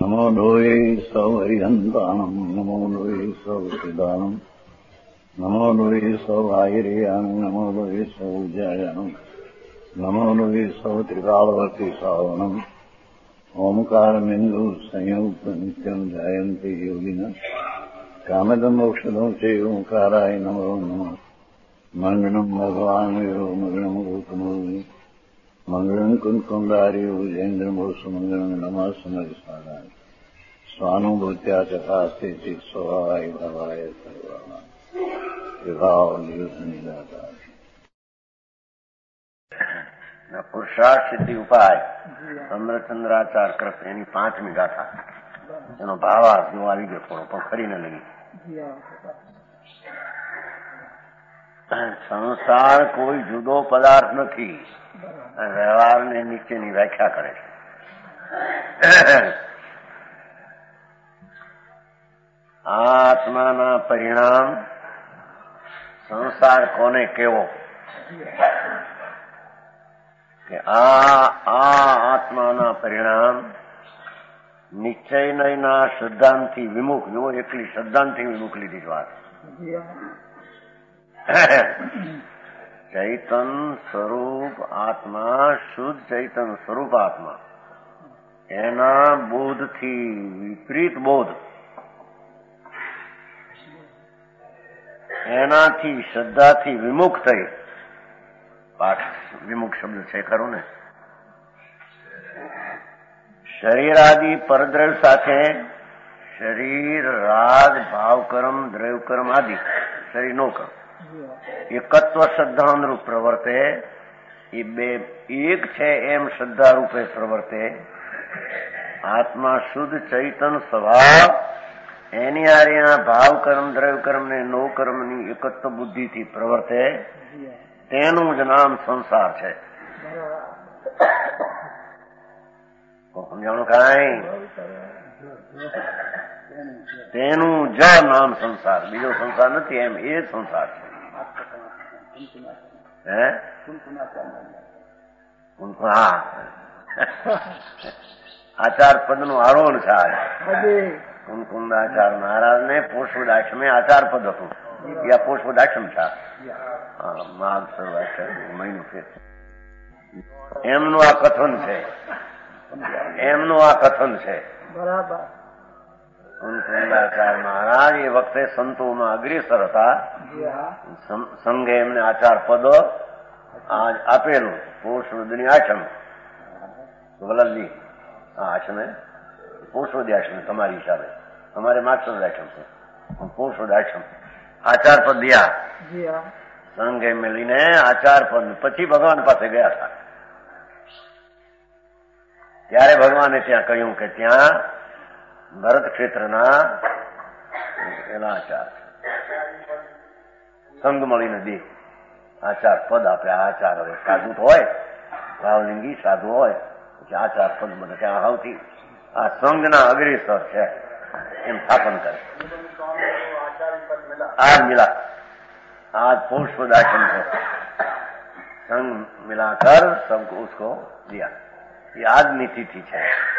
नमो लोये सौहरिहन्तानम् नमो लोये सौसिदानम् नमो लोये सौभागिर्यानम् नमो लोये सौजायानम् नमो लोये सौत्रिकालवर्ति सावनम् ओंकारमिन्दु संयुक्त नित्यम् ध्यायन्ति योगिनः कामदम् मोक्षदम् च ओंकाराय नमो नमः मङ्गलम् भगवान् वीरो मङ्गलम् गौतमोऽग्नि मङ्गलम् कुन्कुण्डार्यो जयेन्द्रमोसुमङ्गलम् नमः समरिसाराय स्वानुभूत्या चकास्ते चित् स्वभावाय भवाय सर्वाणाम् विभाव निदाता પુરુષાર્થ સિદ્ધિ ઉપાય ચંદ્રચંદ્રાચાર કૃત એની 5મી ગાથા એનો ભાવાર્થ જો આવી ગયો થોડો પણ ખરી ન લગી. સંસાર કોઈ જુદો પદાર્થ નથી. વ્યવહારને નીચેની વ્યાખ્યા કરે છે. આત્માના પરિણામ સંસાર કોને કેવો કે આ આત્માના પરિણામ નિશ્ચયના શ્રદ્ધાંતથી વિમુખ. જો એકલી શ્રદ્ધાંતથી વિમુખ લીધી વાત. ચૈતન સ્વરૂપ આત્મા, શુદ્ધ ચૈતન સ્વરૂપ આત્મા, એના બોધથી વિપરીત બોધ, એનાથી શ્રદ્ધાથી વિમુખ થઈ. પાઠ વિમુખ શબ્દ છે ખરું ને. શરીર આદિ પરદ્રવ્ય સાથે શરીર, રાગ, ભાવકર્મ, દ્રવ્યકર્મ આદિ શરીરનો કર્મ એકત્વ શ્રદ્ધા અનુરૂપ પ્રવર્તે. એ બે એક છે એમ શ્રદ્ધા રૂપે પ્રવર્તે. આત્મા શુદ્ધ ચૈતન સ્વભાવ, એની આર્યા ભાવકર્મ, દ્રવ્યકર્મ ને નોકર્મની એકત્વ બુદ્ધિથી પ્રવર્તે. તેનું જ નામ સંસાર છે. સમજાણું કાંઈ? તેનું જ નામ સંસાર, બીજો સંસાર નથી. એમ એ જ સંસાર છે. હે? હા, આચાર પદ નું આરોહણ છે. કુંકુંદાચાર મહારાજ ને પુષ્પદાશ્રમે આચાર પદ હતું. યા પુષ્પદાશ્રમ છે. માઘ સર્વાશ્રમ મહિનો ફેર. એમનું આ કથન છે. એમનું આ કથન છે. બરાબર. કુંકુંદાચાર મહારાજ એ વખતે સંતોમાં અગ્રેસર હતા. સંઘે એમને આચાર પદ આપેલું. પુષ્પવદની આશ્રમ વલ્લભજી આ આશ્રમે પુષ્પવદી આશ્રમ તમારી હિસાબે, તમારે માગસર આશ્રમ છે. પુષ્પવદ આચાર પદ દિયા સંઘે મેળીને આચાર પદ. પછી ભગવાન પાસે ગયા હતા. ત્યારે ભગવાને ત્યાં કહ્યું કે ત્યાં ભરત ક્ષેત્રના એના આચાર સંઘ મળીને દે આચાર પદ આપે. આચાર હવે સાધુ હોય, ભાવલિંગી સાધુ હોય પછી આચાર પદ બધા ત્યાં સૌથી આ સંઘના અગ્રેસર છે એમ સ્થાપન કરે. आज मिला, आज पुष्पदाश्रम को संग मिलाकर सबको उसको दिया. ये આજની તિથિ છે.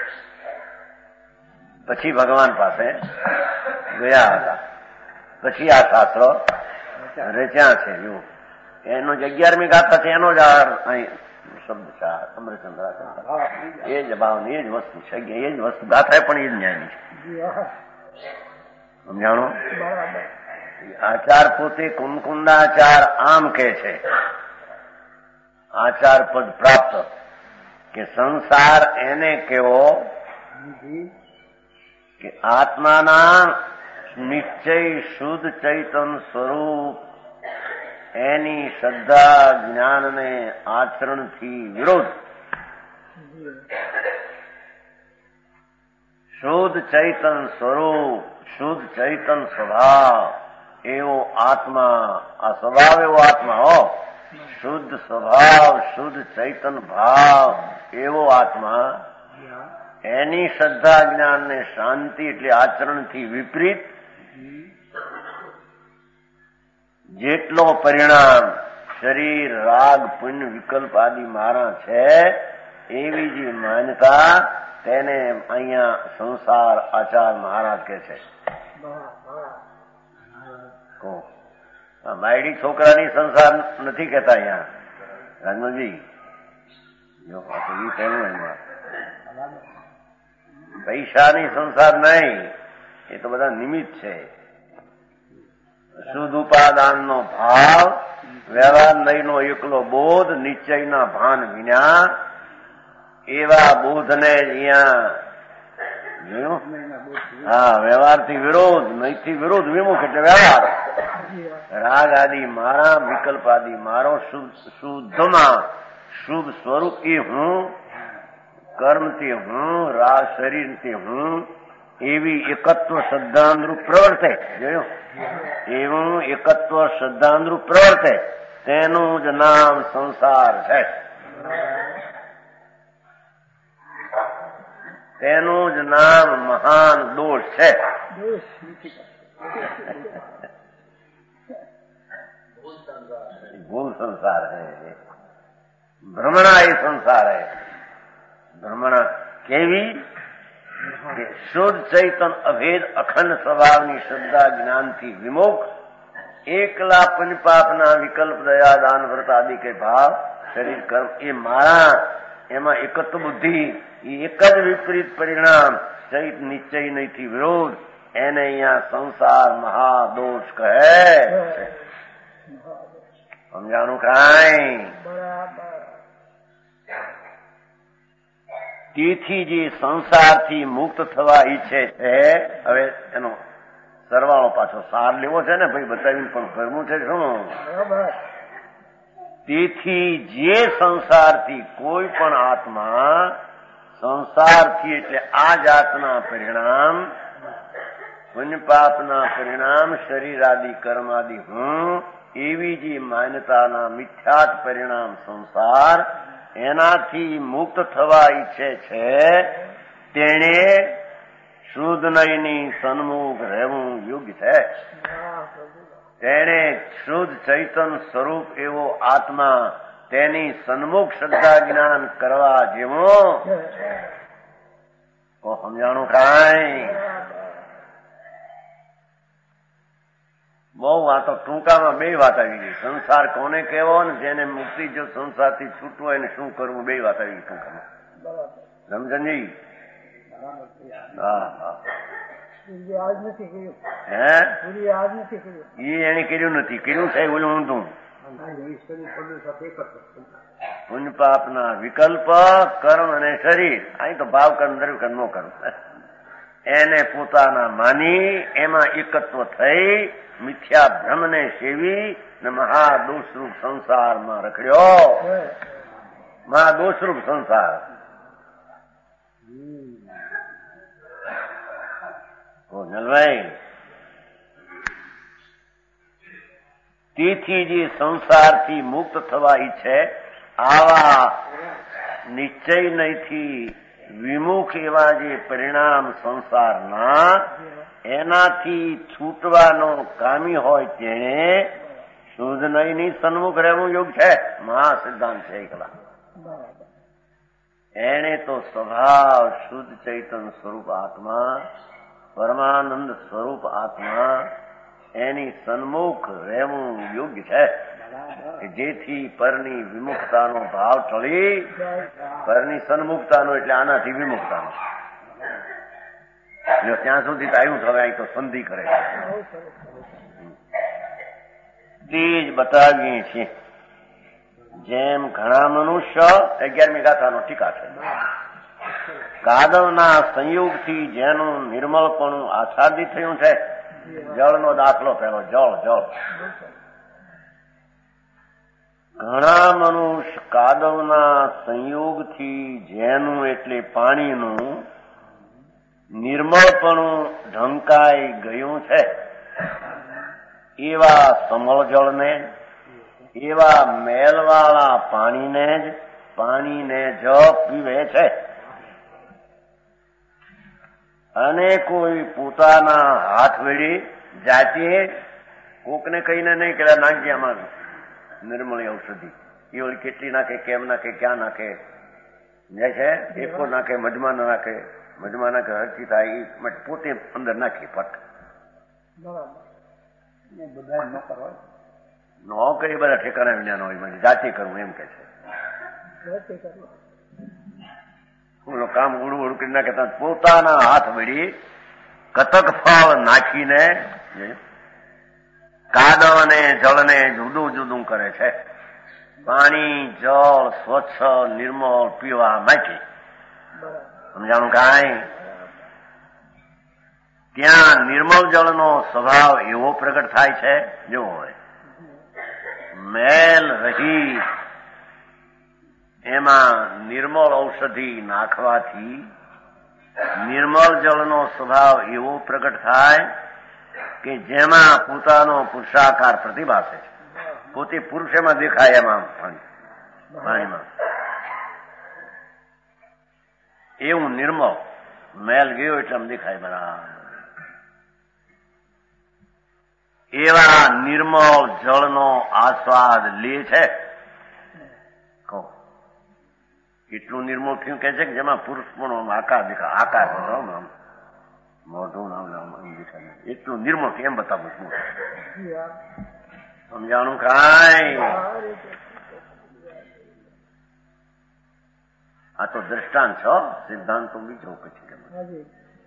પછી ભગવાન પાસે ગયા હતા. પછી આ શાસ્ત્રો રચ્યા છે. જો એનો જ 11મી ગાથા છે. એનો જ અહીં શબ્દ છે અમૃતચંદ્ર. એ જ ભાવની એ જ વસ્તુ છે. એ જ વસ્તુ ગાથા પણ એ જ ન્યાયની છે. સમજાણો? આચાર પોતે કુંકુંદાચાર આમ કે છે. આચાર પદ પ્રાપ્ત કે સંસાર એને કેવો કે આત્માના નિશ્ચય શુદ્ધ ચૈતન સ્વરૂપ, એની શ્રદ્ધા જ્ઞાનને આચરણથી વિરોધ. શુદ્ધ ચૈતન સ્વરૂપ, શુદ્ધ ચૈતન સ્વભાવ એવો આત્મા, આ સ્વભાવ એવો આત્મા હો. શુદ્ધ સ્વભાવ, શુદ્ધ ચૈતન ભાવ એવો આત્મા, એની શ્રદ્ધા જ્ઞાન ને શાંતિ એટલે આચરણથી વિપરીત જેટલો પરિણામ શરીર, રાગ, પુણ્ય, વિકલ્પ આદિ મારા છે એવી જે માન્યતા તેને અહીંયા સંસાર આચાર મહારાજ કે છે. બાયડી છોકરાની સંસાર નથી કહેતા અહીંયા રાજમલજી. જો પહેલું એમાં પૈસાની સંસાર નહીં, એ તો બધા નિમિત્ત છે. શુદ્ધ ઉપાદાનનો ભાવ, વ્યવહાર નહીંનો એકલો બોધ, નિશ્ચયના ભાન વિના, એવા બોધને અહીંયા જોયું. હા, વ્યવહારથી વિરોધ, નહીંથી વિરોધ, વિમુખ એટલે વ્યવહાર. રાગ આદિ મારા, વિકલ્પ આદિ મારો, શુદ્ધમાં શુભ સ્વરૂપ એ હું, કર્મથી હું, રાગ શરીરથી હું, એવી એકત્વ શ્રદ્ધાનુરૂપ પ્રવર્તે. જોયું? એવું એકત્વ શ્રદ્ધાનુરૂપ પ્રવર્તે તેનું જ નામ સંસાર છે. તેનું જ નામ મહાન દોષ છે. ભૂલ સંસાર है, ભ્રમણા એ સંસાર है. ભ્રમણા કેવી? શુદ્ધ ચૈતન અભેદ અખંડ સ્વભાવની શ્રદ્ધા જ્ઞાનથી વિમુખ, એકલા પંચપાપના વિકલ્પ દયા દાન વ્રત આદિ કે ભાવ શરીર કર્મ એ મારા, એમાં એકત્વ બુદ્ધિ, એ એક જ વિપરીત પરિણામ, ચૈત નિશ્ચય નહીંથી વિરોધ, એને અહીંયા સંસાર મહાદોષ કહે. સમજાણું કાંઈ? તેથી જે સંસારથી મુક્ત થવા ઈચ્છે છે, હવે એનો સરવાળો પાછો સાર લેવો છે ને ભાઈ, બતાવીને પણ કરવું છે શું? તેથી જે સંસારથી કોઈ પણ આત્મા, સંસારથી એટલે આ જાતના પરિણામ, પુણ્યપાપના પરિણામ, શરીર આદિ કર્મ આદિ હું, એવી જે માન્યતાના મિથ્યાત પરિણામ સંસાર, એનાથી મુક્ત થવા ઈચ્છે છે, તેણે શુદ્ધ નયની સન્મુખ રહેવું યોગ્ય છે. તેણે શુદ્ધ ચૈતન સ્વરૂપ એવો આત્મા, તેની સન્મુખ શ્રદ્ધા જ્ઞાન કરવા જેવો. તો સમજાણું કાંઈ? બહુ વાતો ટૂંકામાં બે વાત આવી ગઈ. સંસાર કોને કહેવો ને જેને મુક્તિ જો સંસારથી છૂટવું હોય ને શું કરવું, બે વાત આવી ગઈ ટૂંકામાં. સમજણજી? હા હા. હે, એને કર્યું નથી, કર્યું છે ઓલું ઊંધું. પુણ્ય પાપના વિકલ્પ, કર્મ અને શરીર, અહીં તો ભાવ કર્મ દ્રવ્ય કર્મ નો કર્મ, એને પોતાના માની એમાં એકત્વ થઈ મિથ્યા ભ્રમને સેવી ને મહાદોષરૂપ સંસારમાં રખડ્યો. મહાદોષરૂપ સંસાર. જલભાઈ, તેથી જે સંસારથી મુક્ત થવા ઈચ્છે, આવા નિશ્ચય નહીંથી વિમુખ એવા જે પરિણામ સંસારના, એનાથી છૂટવાનો કામી હોય તેને શુદ્ધ નયની સન્મુખ રહેવું યોગ છે. મહા સિદ્ધાંત છે એકલા. એને તો સ્વભાવ શુદ્ધ ચૈતન સ્વરૂપ આત્મા, પરમાનંદ સ્વરૂપ આત્મા, એની સન્મુખ રહેવું યોગ્ય છે, જેથી પરની વિમુખતાનો ભાવ ટળી, પરની સન્મુખતાનો એટલે આનાથી વિમુખતાનો. ત્યાં સુધી તો આવ્યું, હવે અહીં તો સંધિ કરે છે. તે જ બતાવીએ છીએ. જેમ ઘણા મનુષ્ય, 11મી ગાથાનો ટીકા છે, કાદવના સંયોગથી જેનું નિર્મળપણું આચ્છાદિત થયું છે. જળનો દાખલો પહેલો, જળ. ઘણા મનુષ્ય કાદવના સંયોગથી જેનું એટલે પાણીનું નિર્મળપણું ઢંકાઈ ગયું છે, એવા સમળ જળને, એવા મેલવાળા પાણીને જ પીવે છે. અને કોઈ પોતાના હાથ વેડી જાતે કોકને કહીને નહીં કે નાખજે આમાં નિર્મળી ઔષધિ, એ ઓલી કેટલી નાખે, કેમ નાખે, ક્યાં નાખે, જાય છે એકો નાખે, મધમાં નાખે, મધમાં નાખે, હરથી થાય એ માટે પોતે અંદર નાખી પટ નો કરી બધા ઠેકાણા વિના હોય, જાતે કરવું એમ કે છે. કામ ઉડું ઉડું કરી નાખે પોતાના હાથ વળી કતક ફળ નાખીને કાદવ અને જળને જુદું જુદું કરે છે. પાણી જળ સ્વચ્છ નિર્મળ પીવા માટે સમજાણું કાંઈ? ત્યાં નિર્મળ જળનો સ્વભાવ એવો પ્રગટ થાય છે, જો હોય મેલ રહી એમાં નિર્મળ ઔષધિ નાખવાથી નિર્મળ જળનો સ્વભાવ એવો પ્રગટ થાય કે જેમાં પોતાનો પુરુષાકાર પ્રતિભાસે છે. પોતે પુરુષ એમાં દેખાય એમાં પાણીમાં એવું નિર્મળ મેલ ગયો એટલે આમ દેખાય બરાબર. એવા નિર્મળ જળનો આસ્વાદ લે છે. કહો એટલું નિર્મળ થયું કે છે કે જેમાં પુરુષ પણ આકાર દેખાય, આકાર મોઢું નામ દેખાય, એટલું નિર્મળ કેમ બતાવું છું? સમજાણું કાંઈ? આ તો દ્રષ્ટાંત છો, સિદ્ધાંત તો બીજો પછી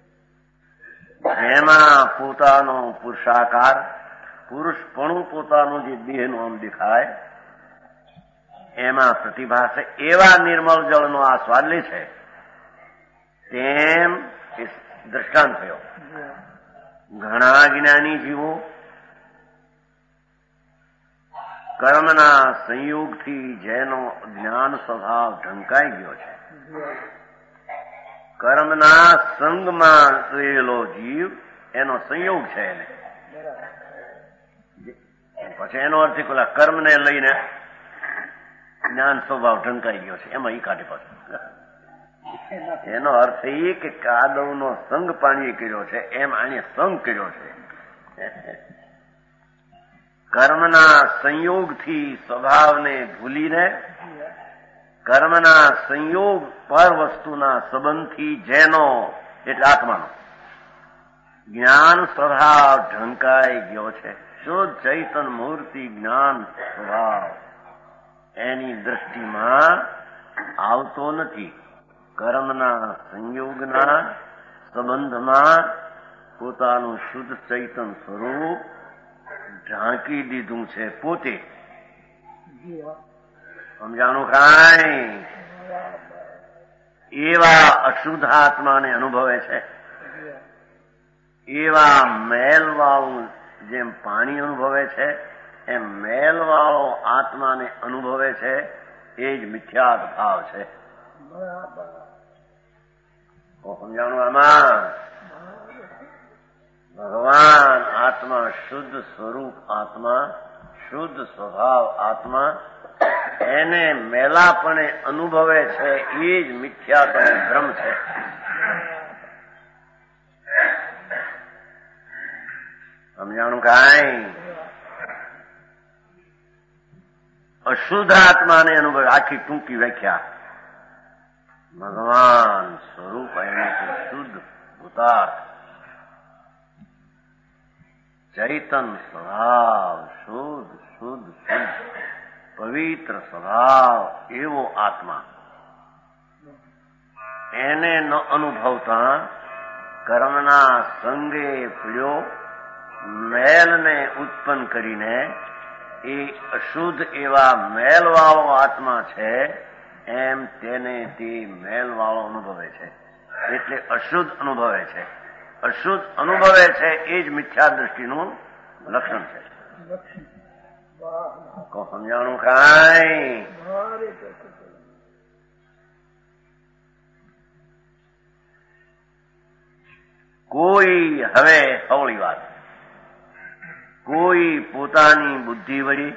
એમાં પોતાનો પુરુષાકાર પુરુષપણું પોતાનું જે દેહનું આમ દેખાય એમાં પ્રતિભા છે. એવા નિર્મળ જળનો આ સ્વાદ લે છે તેમ દ્રષ્ટાંત થયો. ઘણા જ્ઞાની જીવો કર્મના સંયોગથી જેનો જ્ઞાન સ્વભાવ ઢંકાઈ ગયો છે, કર્મના સંગમાં રહેલો જીવ એનો સંયોગ છે એને. પછી એનો અર્થ પેલા કર્મને લઈને જ્ઞાન સ્વભાવ ઢંકાઈ ગયો છે, એમાં ઈ કાઢે પાછું. એનો અર્થ એ કે કાદવનો સંગ પાણીએ કર્યો છે એમ આને સંગ કર્યો છે. કર્મના સંયોગથી સ્વભાવને ભૂલીને કર્મના સંયોગ પર વસ્તુના સંબંધથી જેનો એટલે આત્માનો જ્ઞાન સ્વભાવ ઢંકાઈ ગયો છે, શુદ્ધ ચૈતન મૂર્તિ જ્ઞાન સ્વભાવ એની દ્રષ્ટિમાં આવતો નથી. કર્મના સંયોગના સંબંધમાં પોતાનું શુદ્ધ ચૈતન સ્વરૂપ ઢાંકી દીધું છે પોતે. સમજાણું કાંઈ? એવા અશુદ્ધ આત્માને અનુભવે છે. એવા મેલવાળું જેમ પાણી અનુભવે છે એમ મેલવાળો આત્માને અનુભવે છે. એ જ મિથ્યાત ભાવ છે. સમજાણું? આમાં ભગવાન આત્મા શુદ્ધ સ્વરૂપ આત્મા શુદ્ધ સ્વભાવ આત્મા એને મેલાપણે અનુભવે છે. એ જ મિથ્યાપણે ભ્રમ છે. સમજાણું કાંઈ? અશુદ્ધ આત્માને અનુભવે આખી ટૂંકી વ્યાખ્યા. ભગવાન સ્વરૂપ એને શુદ્ધ ભૂતાર્થ ચૈતન સ્વભાવ શુદ્ધ શુદ્ધ શુદ્ધ પવિત્ર સ્વભાવ એવો આત્મા એને ન અનુભવતા કર્મના સંગે પીડ્યો મેલને ઉત્પન્ન કરીને એ અશુદ્ધ એવા મેલવાળો આત્મા છે એમ તેને તે મેલવાળો અનુભવે છે. એટલે અશુદ્ધ અનુભવે છે. અશુદ્ધ અનુભવે છે એ જ મિથ્યા દ્રષ્ટિનું લક્ષણ છે. સમજાણું કાંઈ? કોઈ હવે હવળી વાત કોઈ પોતાની બુદ્ધિ વળી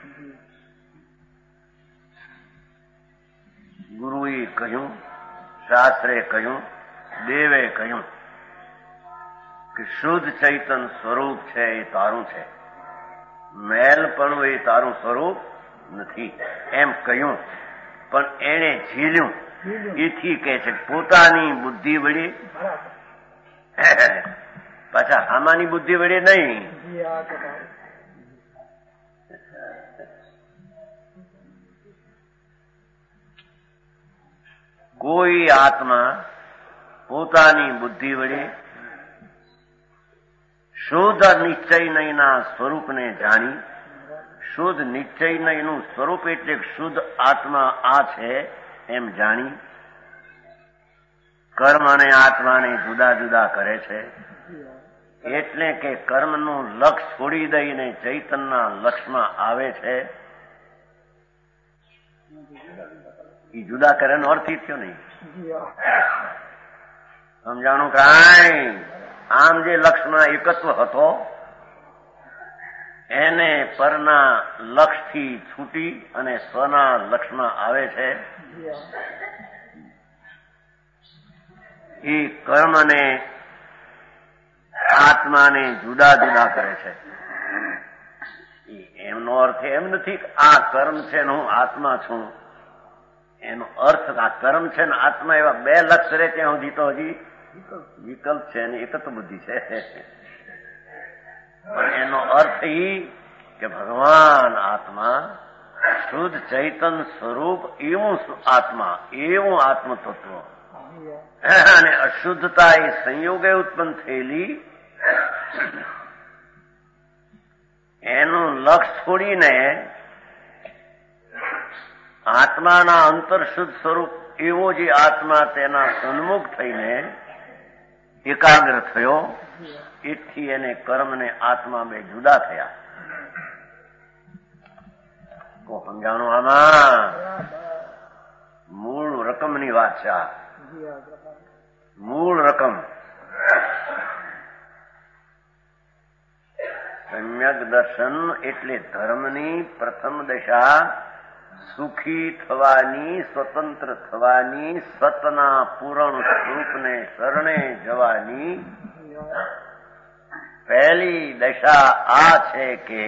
ગુરુએ કહ્યું, શાસ્ત્રે કહ્યું, દેવે કહ્યું કે શુદ્ધ ચૈતન સ્વરૂપ છે એ તારું છે, મેલપણું એ તારું સ્વરૂપ નથી એમ કહ્યું. પણ એણે ઝીલ્યું એથી કહે છે પોતાની બુદ્ધિ વડે, પાછા આમાની બુદ્ધિ વડે નહીં. કોઈ આત્મા પોતાની બુદ્ધિ વડે શુદ્ધ નિશ્ચયના સ્વરૂપને જાણી, શુદ્ધ નિશ્ચયનું સ્વરૂપ એટલે શુદ્ધ આત્મા આ છે એમ જાણી કર્મ અને આત્માને જુદા જુદા કરે છે. એટલે કે કર્મનું લક્ષ છોડી દઈને ચૈતનના લક્ષમાં આવે છે. એ જુદા કર્યાનો અર્થ ઈ થયો નહીં. સમજાણું કાંઈ? આમ જે લક્ષમાં એકત્વ હતો એને પરના લક્ષથી છૂટી અને સ્વના લક્ષમાં આવે છે. એ કર્મને આત્માને જુદા જુદા કરે છે. એમનો અર્થ એમ નથી કે આ કર્મ છે ને હું આત્મા છું. એનો અર્થ આ કર્મ છે ને આત્મા એવા બે લક્ષ રહે ત્યાં સુધી તો હજી વિકલ્પ છે અને એકત્વ બુદ્ધિ છે. પણ એનો અર્થ એ કે ભગવાન આત્મા શુદ્ધ ચૈતન સ્વરૂપ એવું આત્મા, એવું આત્મતત્વ અને અશુદ્ધતા એ સંયોગે ઉત્પન્ન થયેલી એનું લક્ષ છોડીને આત્માના અંતરશુદ્ધ સ્વરૂપ એવો જે આત્મા તેના સન્મુખ થઈને એકાગ્ર થયો. એથી એને કર્મને આત્મા બે જુદા થયા. કો સમજાણું? આમાં મૂળ રકમની વાત છે. આ મૂળ રકમ સમ્યક દર્શન એટલે ધર્મની પ્રથમ દશા સુખી થવાની, સ્વતંત્ર થવાની, સતના પૂરણ સ્વરૂપને શરણે જવાની પહેલી દશા આ છે કે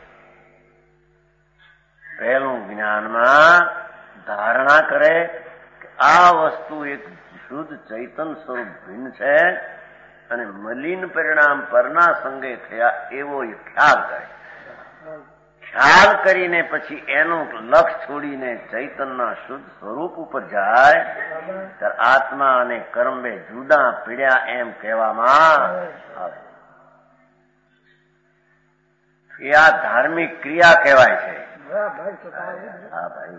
પહેલું જ્ઞાનમાં ધારણા કરે કે આ વસ્તુ એક શુદ્ધ ચૈતન સ્વરૂપ ભિન્ન છે અને મલિન પરિણામ પરના સંગે થયા એવો એ ખ્યાલ કરે. ખ્યાલ કરીને પછી એનું લક્ષ છોડીને ચૈતનના શુદ્ધ સ્વરૂપ ઉપર જાય ત્યારે આત્મા અને કર્મ બે જુદા પીડ્યા એમ કહેવામાં આવે. એ આ ધાર્મિક ક્રિયા કહેવાય છે. હા ભાઈ,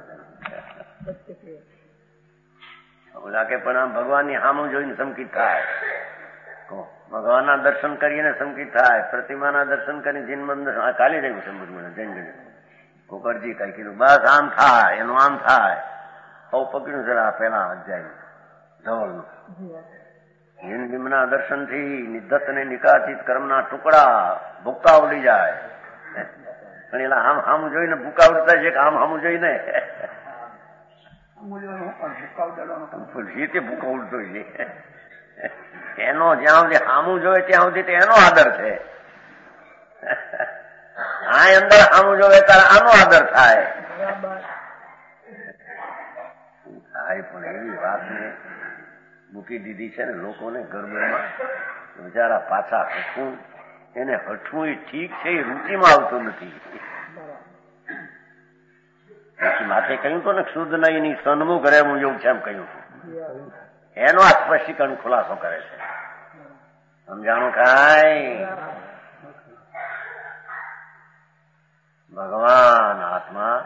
ઓલા કે પણ આમ ભગવાનની સામું જોઈને સંકિત થાય. ભગવાનના દર્શન કરીને સંકિત થાય, પ્રતિમાના દર્શન કરીને જૈન કાલે જઈને સંબંધ જૈન કોકરજી કઈ કીધું બસ આમ થાય, એનું આમ થાય. હવ પકડ્યું જરા પેલા અધ્યાય ધવલનું. જૈન ભીમના દર્શનથી નિધત ને નિકાસિત કર્મના ટુકડા ભૂક્કા ઉડી જાય. પણ એલા આમ હામું જોઈને ભૂકા ઉડતા છે કે આમ હામું જોઈને રીતે ભૂકા ઉડતો છે. એનો જ્યાં સુધી હામું જોવે ત્યાં સુધી એનો આદર છે. આ અંદર હામું જોવે ત્યારે આનો આદર થાય. પણ એવી વાતને મૂકી દીધી છે ને લોકોને ગરબડમાં. બિચારા પાછા હઠવું, એને હઠવું એ ઠીક છે, એ રૂચિમાં આવતું નથી. માથે કહ્યું તો ને શુદ્ધ નહીં સન્મુખ રહે હું એવું છે એમ કહ્યું હતું. એનો આ સ્પષ્ટીકરણ ખુલાસો કરે છે. સમજાણું કાંઈ? ભગવાન આત્મા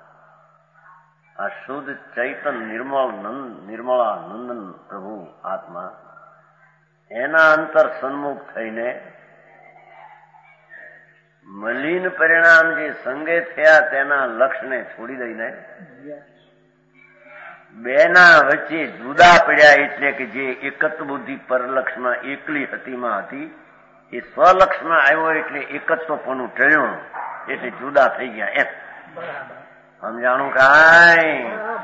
આ શુદ્ધ ચૈતન નિર્મળાનંદન પ્રભુ આત્મા એના અંતર સન્મુખ થઈને મલિન પરિણામ જે સંગે થયા તેના લક્ષને છોડી દઈને બેના વચ્ચે જુદા પડ્યા. એટલે કે જે એકત્વ બુદ્ધિ પરલક્ષમાં એકલી હતીમાં હતી એ સ્વલક્ષમાં આવ્યો એટલે એકત્વપણું ટળ્યું એટલે જુદા થઈ ગયા એમ. સમજાણું કાંઈ?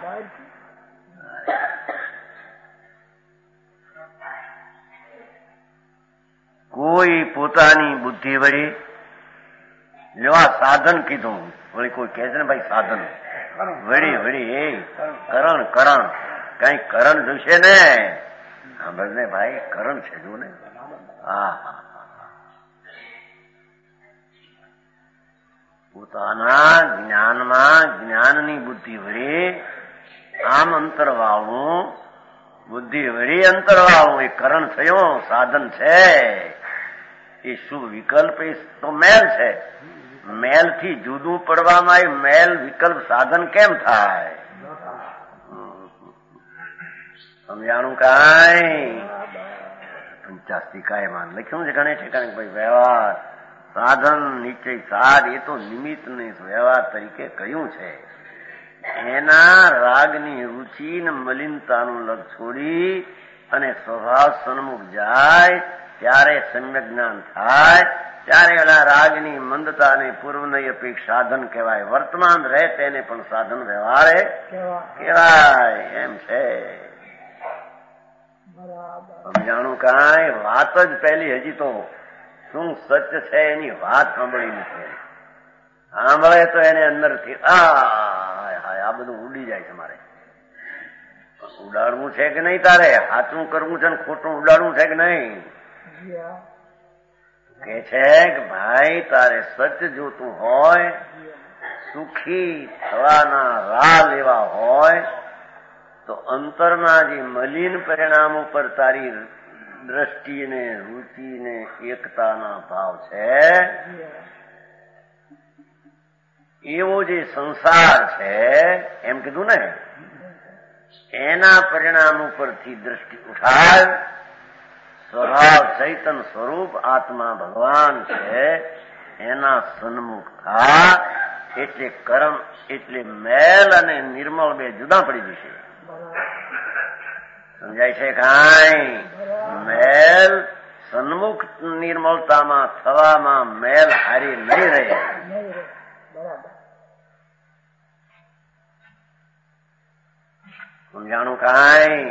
કોઈ પોતાની બુદ્ધિ વળી લેવા સાધન કીધું, વળી કોઈ કહે છે ને ભાઈ સાધન વળી એ કરણ કઈ કરણ જોશે ને. સાંભળને ભાઈ, કરણ છે જો ને. હા હા, પોતાના જ્ઞાનમાં જ્ઞાનની બુદ્ધિ વળી આમ અંતર વાળવું, બુદ્ધિ વળી અંતર વાળવું એ કરણ થયો, સાધન છે. એ શું વિકલ્પ? એ તો મેલ છે. મેલથી જુદું પડવામાં એ મેલ વિકલ્પ સાધન કેમ થાય? સમજાણું કાંઈ? 85 કાયમાં લખ્યું છે ઘણે ઠેકાણે ભાઈ, વ્યવહાર સાધન નિશ્ચય સાધ એ તો નિમિત્ત ને વ્યવહાર તરીકે કહ્યું છે. એના રાગની રુચિ ને મલિનતાનું લગ છોડી અને સ્વભાવ સન્મુખ જાય ત્યારે સમ્યક જ્ઞાન થાય. ત્યારે એના રાગની મંદતાને પૂર્વની અપેક્ષા સાધન કહેવાય. વર્તમાન રહે તેને પણ સાધન વ્યવહારે કહેવાય. એમ છે. સમજાણું કાંઈ? વાત જ પહેલી હજી તો શું સત્ય છે એની વાત સાંભળી નથી. સાંભળે તો એને અંદરથી આ બધું ઉડી જાય છે. મારે ઉડાડવું છે કે નહીં? તારે સાચું કરવું છે ને ખોટું ઉડાડવું છે કે નહીં? કે છે કે ભાઈ તારે સત્ય જોતું હોય, સુખી થવાના રાહ લેવા હોય તો અંતરના જે મલિન પરિણામ ઉપર તારી દ્રષ્ટિ ને રુચિ ને એકતાના ભાવ છે, એવો જે સંસાર છે એમ કીધું ને, એના પરિણામ ઉપરથી દ્રષ્ટિ ઉઠાય. સ્વભાવ ચૈતન સ્વરૂપ આત્મા ભગવાન છે, એના સન્મુખ થા એટલે કર્મ એટલે મેલ અને નિર્મળ બે જુદા પડી જશે. સમજાય છે કાંઈ? મેલ સન્મુખ નિર્મળતામાં થવામાં મેલ હારી નહીં રહે. સમજાણું કાંઈ?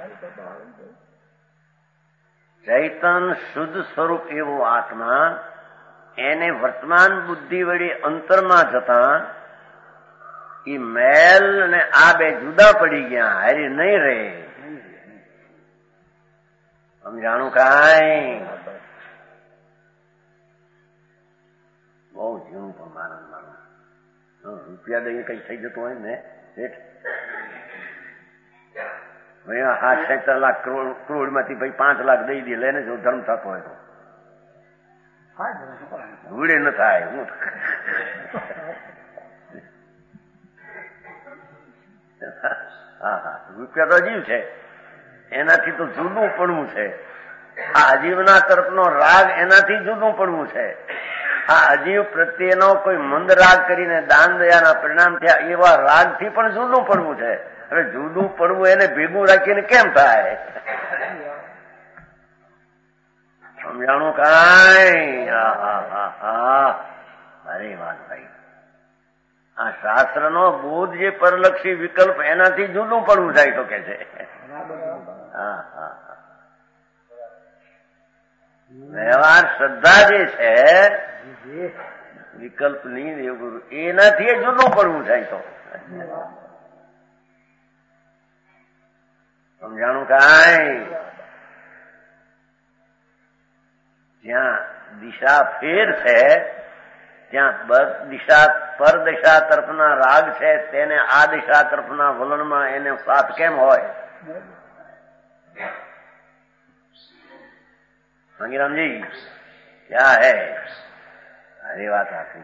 ચૈતન શુદ્ધ સ્વરૂપ એવું આત્મા એને વર્તમાન બુદ્ધિ વળી અંતરમાં જતા એ મેલ ને આ બે જુદા પડી ગયા, હારી નહીં રહે. સમજાણું કાંઈ? બહુ જીવું પણ માનવ રૂપિયા દઈએ કઈ થઈ જતું હોય ને શેઠ, હા 76 લાખ કરોડ માંથી ભાઈ 5 લાખ દઈ દે, લઈને જો ધર્મ થતો હોય તો ઉડે ન થાય. હું હા રૂપિયા તો અજીવ છે, એનાથી તો જુદું પડવું છે. આ અજીવના તરફનો રાગ એનાથી જુદું પડવું છે. આ અજીવ પ્રત્યેનો કોઈ મંદ રાગ કરીને દાન દયાના પરિણામ થયા એવા રાગથી પણ જુદું પડવું છે. હવે જુદું પડવું એને ભેગું રાખીને કેમ થાય? સમજાણું કાંઈ? અરે વાત ભાઈ, આ શાસ્ત્રનો બોધ જે પરલક્ષી વિકલ્પ એનાથી જુદું પડવું થાય તો કે છે. વ્યવહાર શ્રદ્ધા જે છે વિકલ્પની દેવગુરુ એનાથી જુદું પડવું થાય તો સમજાણું કાંઈ? જ્યાં દિશા ફેર છે ત્યાં દિશા પર દિશા તરફના રાગ છે, તેને આ દિશા તરફના વલણમાં એને સાથ કેમ હોય? મંગીરામજી ક્યાં હે? અરે વાત આખી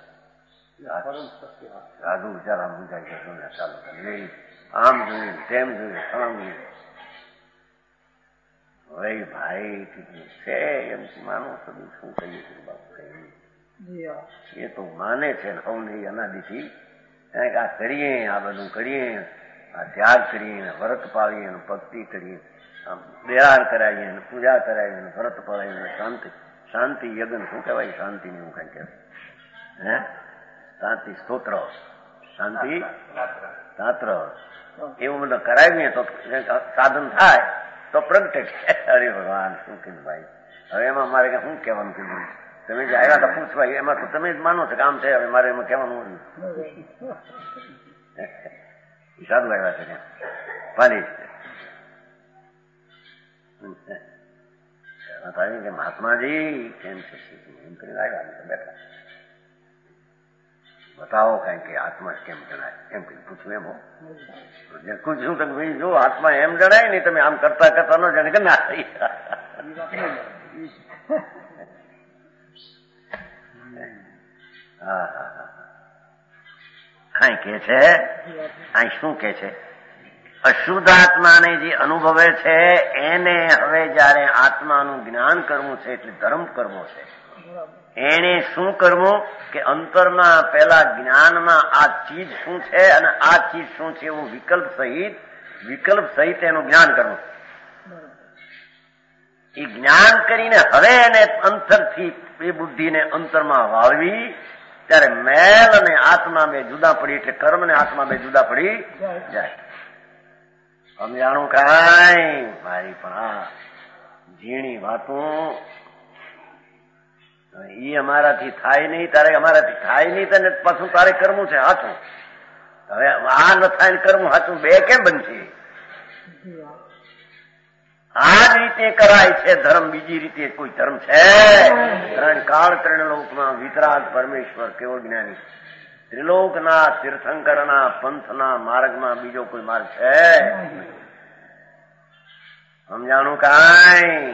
સાધુ બિચારા મૂંઝાઈ ગયા. ચાલો આમ જોયું તેમ જોયું આમ જોયું. હવે ભાઈ છે એમ માનો બધું શું કહીએ છીએ બાપુ? એ તો માને છે સૌને અનાદિથી આ કરીએ, આ બધું કરીએ, આ ત્યાગ કરીએ, વ્રત પાવીએ, ભક્તિ કરીએ, બેહાર કરાવીએ, પૂજા કરાવીએ, વ્રત પાવીએ, શાંતિ યજ્ઞ શું કહેવાય? શાંતિ ને એવું કઈ કહેવાય હે? શાંતિ સ્તોત્ર, શાંતિ શાસ્ત્ર એવું બધું કરાવીએ તો સાધન થાય તો પ્રગટે. અરે ભગવાન શું કીધું ભાઈ? હવે એમાં મારે શું કહેવાનું કીધું? તમે જે આવ્યા હતા પૂછવા એમાં તો તમે જ માનો છો કે આમ છે. હવે મારે એમાં કહેવાનું સાધુ આવ્યા છે ત્યાં પાલી કે મહાત્માજી કેમ છે એમ કરી લાગ્યા બેઠા બતાવો કઈ કે આત્મા કેમ જણાય એમ કઈ પૂછવું એમ પૂછ્યું તો ભાઈ જો આત્મા એમ જણાય ને તમે આમ કરતા કરતા ન જાણે કે ના થઈ કઈ કે છે અહીં શું કે છે અશુદ્ધ આત્માને જે અનુભવે છે એને હવે જયારે આત્માનું જ્ઞાન કરવું છે એટલે ધર્મ કરવો છે એને શું કરવું કે અંતરમાં પેલા જ્ઞાનમાં આ ચીજ શું છે અને આ ચીજ શું છે એવું વિકલ્પ સહિત એનું જ્ઞાન કરવું. એ જ્ઞાન કરીને હવે એને અંતરથી એ બુદ્ધિને અંતરમાં વાળવી ત્યારે મેલ અને આત્મા બે જુદા પડી એટલે કર્મ ને આત્મા બે જુદા પડી જાય. સમજાણું કાંઈ મારી પણ આ ઝીણી વાતું એ અમારાથી થાય નહીં તારે અમારાથી થાય નહીં તને પાછું તારે કરવું છે હાથું. હવે આ ન થાય ને કરવું હાથું બે કેમ બનશે? આ જ રીતે કરાય છે ધર્મ, બીજી રીતે કોઈ ધર્મ છે? ત્રણ કાળ ત્રણ લોકમાં વિતરાગ પરમેશ્વર કેવો જ્ઞાની, ત્રિલોકના તીર્થંકરના પંથના માર્ગમાં બીજો કોઈ માર્ગ છે? સમજાણું કાંઈ?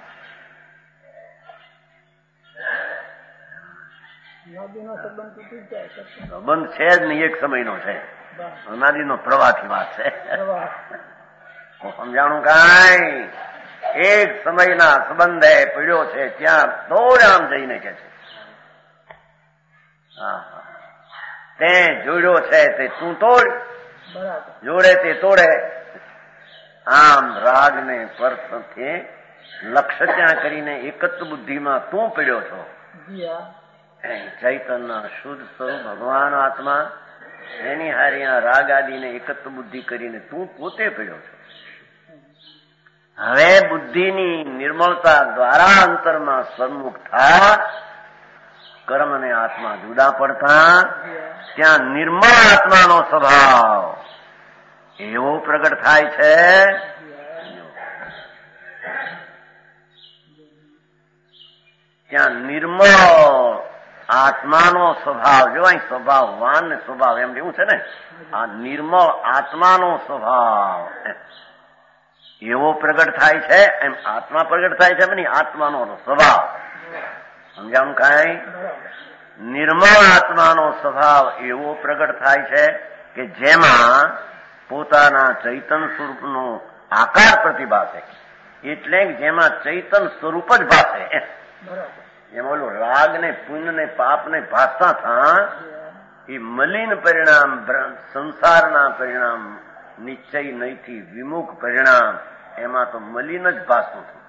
સંબંધ છે જ નહીં, એક સમયનો છે, અનાદિનો પ્રવાહથી વાત છે. સમજાણું કાંઈ? એક સમયના સંબંધે પીડ્યો છે ત્યાં દોડામ જઈને કે છે તે જોડ્યો છે તે તું તોડ, જોડે તે તોડે. આમ રાગને પરથી લક્ષ્ય ત્યાં કરીને એકત્વ બુદ્ધિમાં તું પીડ્યો છો. ચૈતન્ય શુદ્ધ સ્વરૂપ ભગવાન આત્મા એની હારી રાગ આદિને એકત્વ બુદ્ધિ કરીને તું પોતે પીડ્યો છો. હવે બુદ્ધિની નિર્મળતા દ્વારા અંતરમાં સન્મુખ થા, કર્મ અને આત્મા જુદા પડતા ત્યાં નિર્મળ આત્માનો સ્વભાવ એવો પ્રગટ થાય છે. ત્યાં નિર્મળ આત્માનો સ્વભાવ, જો અહીં સ્વભાવવાન ને સ્વભાવ એમ એવું છે ને, આ નિર્મળ આત્માનો સ્વભાવ એવો પ્રગટ થાય છે. એમ આત્મા પ્રગટ થાય છે પણ આત્માનો સ્વભાવ. સમજાણું કાંઈ? નિર્મળ આત્માનો સ્વભાવ એવો પ્રગટ થાય છે કે જેમાં પોતાના ચૈતન સ્વરૂપનો આકાર પ્રતિભાસે, એટલે જેમાં ચૈતન સ્વરૂપ જ ભાસે. એમાં ઓલું રાગ ને પુણ્ય ને પાપ ને ભાસતા થા એ મલિન પરિણામ, સંસારના પરિણામ, નિશ્ચય નહીંથી વિમુખ પરિણામ, એમાં તો મલિન જ ભાસતું હતું.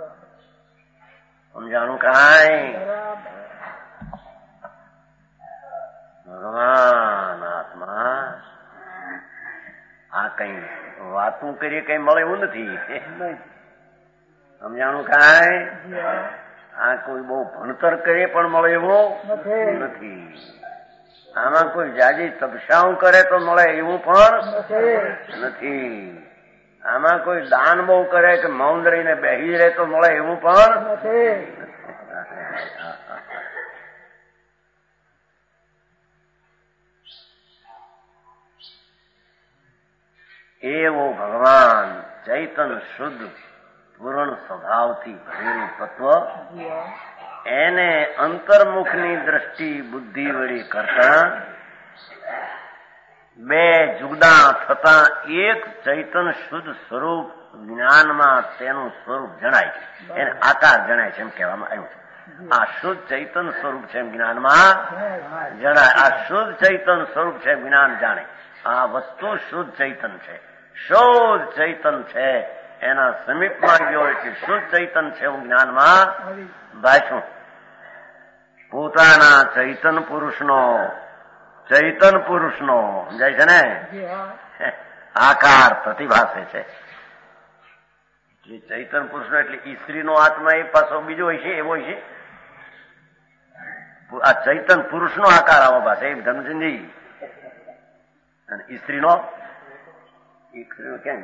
સમજાણું કાંઈ? ભગવાન આત્મા આ કઈ વાતું કરીએ કઈ મળે એવું નથી. સમજાણું કાંઈ? આ કોઈ બહુ ભણતર કરીએ પણ મળે એવું નથી. આમાં કોઈ જાજી તપસ્યાઓ કરે તો મળે એવું પણ નથી. આમાં કોઈ દાન બહુ કરે કે મૌન રહીને બેસી રહે તો મળે એવું પણ નથી. એવો ભગવાન ચૈતન શુદ્ધ પૂર્ણ સ્વભાવથી ભરેલું તત્વ એને અંતર્મુખની દ્રષ્ટિ બુદ્ધિ વળી કરતા બે જુદા થતા એક ચૈતન શુદ્ધ સ્વરૂપ જ્ઞાનમાં તેનું સ્વરૂપ જણાય છે, એને આકાર જણાય છે એમ કહેવામાં આવ્યું છે. આ શુદ્ધ ચૈતન સ્વરૂપ છે એમ જ્ઞાનમાં જણાય. આ શુદ્ધ ચૈતન સ્વરૂપ છે જ્ઞાન જાણે. આ વસ્તુ શુદ્ધ ચૈતન છે, શુદ્ધ ચૈતન છે. એના સમીપમાં ગયો એટલે શુદ્ધ ચૈતન છે એવું જ્ઞાનમાં ભાષું. પોતાના ચૈતન પુરુષનો સમજાય છે ને આકાર પ્રતિભાસે છે. જે ચૈતન પુરુષનો એટલે સ્ત્રીનો આત્મા એ પાછો બીજો હોય છે, એવો હોય છે. આ ચૈતન પુરુષનો આકાર આવો ભાષે ધર્મચંદજી, અને સ્ત્રીનો એ ક્યાં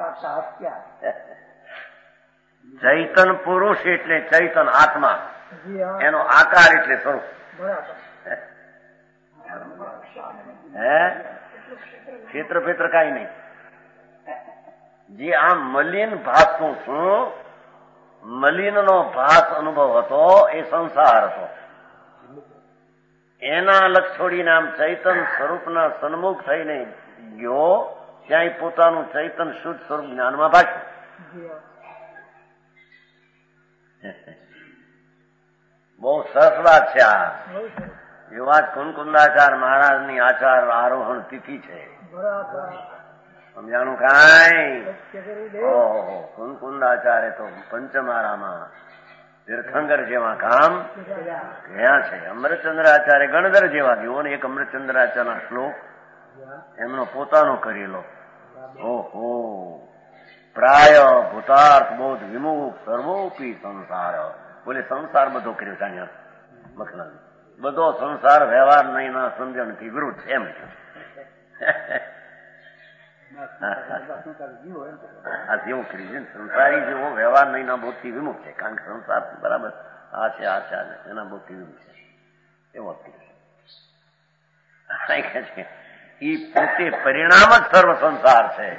ચૈતન પુરુષ એટલે ચૈતન આત્મા, એનો આકાર એટલે સ્વરૂપ. હે ક્ષેત્ર ક્ષેત્ર કઈ નહીં. જે આમ મલિન ભાસનું છું, મલિનનો ભાસ અનુભવ હતો એ સંસાર હતો. એના લક્ષ છોડીને આમ ચૈતન સ્વરૂપના સન્મુખ થઈને ગયો, ત્યાં પોતાનું ચૈતન શુદ્ધ સ્વરૂપ જ્ઞાનમાં ભાષ્યું. બહુ સરસ વાત છે આ. એ વાત કુનકુંદાચાર મહારાજની આચાર આરોહણ તિથિ છે. સમજાણું કાંઈ? ઓહો, કુનકુંદાચાર્ય તો પંચમારામાં તીર્થંકર જેવા કામ ગયા છે. અમૃતચંદ્રાચાર્ય ગણધર જેવા ગયો ને એક અમૃતચંદ્રાચાર્યના શ્લોક એમનો પોતાનો કરેલો. ઓહો, પ્રાય ભૂતાર્થ બોધ વિમુખ સર્વોપી સંસાર. બોલે સંસાર બધો કર્યો જાણ્યા મખલાલ, બધો સંસાર વ્યવહાર નહીં ના સમજણથી વિરુદ્ધ છે એમ. આ જેવું કર્યું છે સંસારી જેવો વ્યવહાર નહીં ના બોધથી વિમુખ છે. કારણ કે સંસાર બરાબર આ છે એના બોધથી વિમુખ છે એવો કર્યું છે. એ પોતે પરિણામ જ સર્વ સંસાર છે.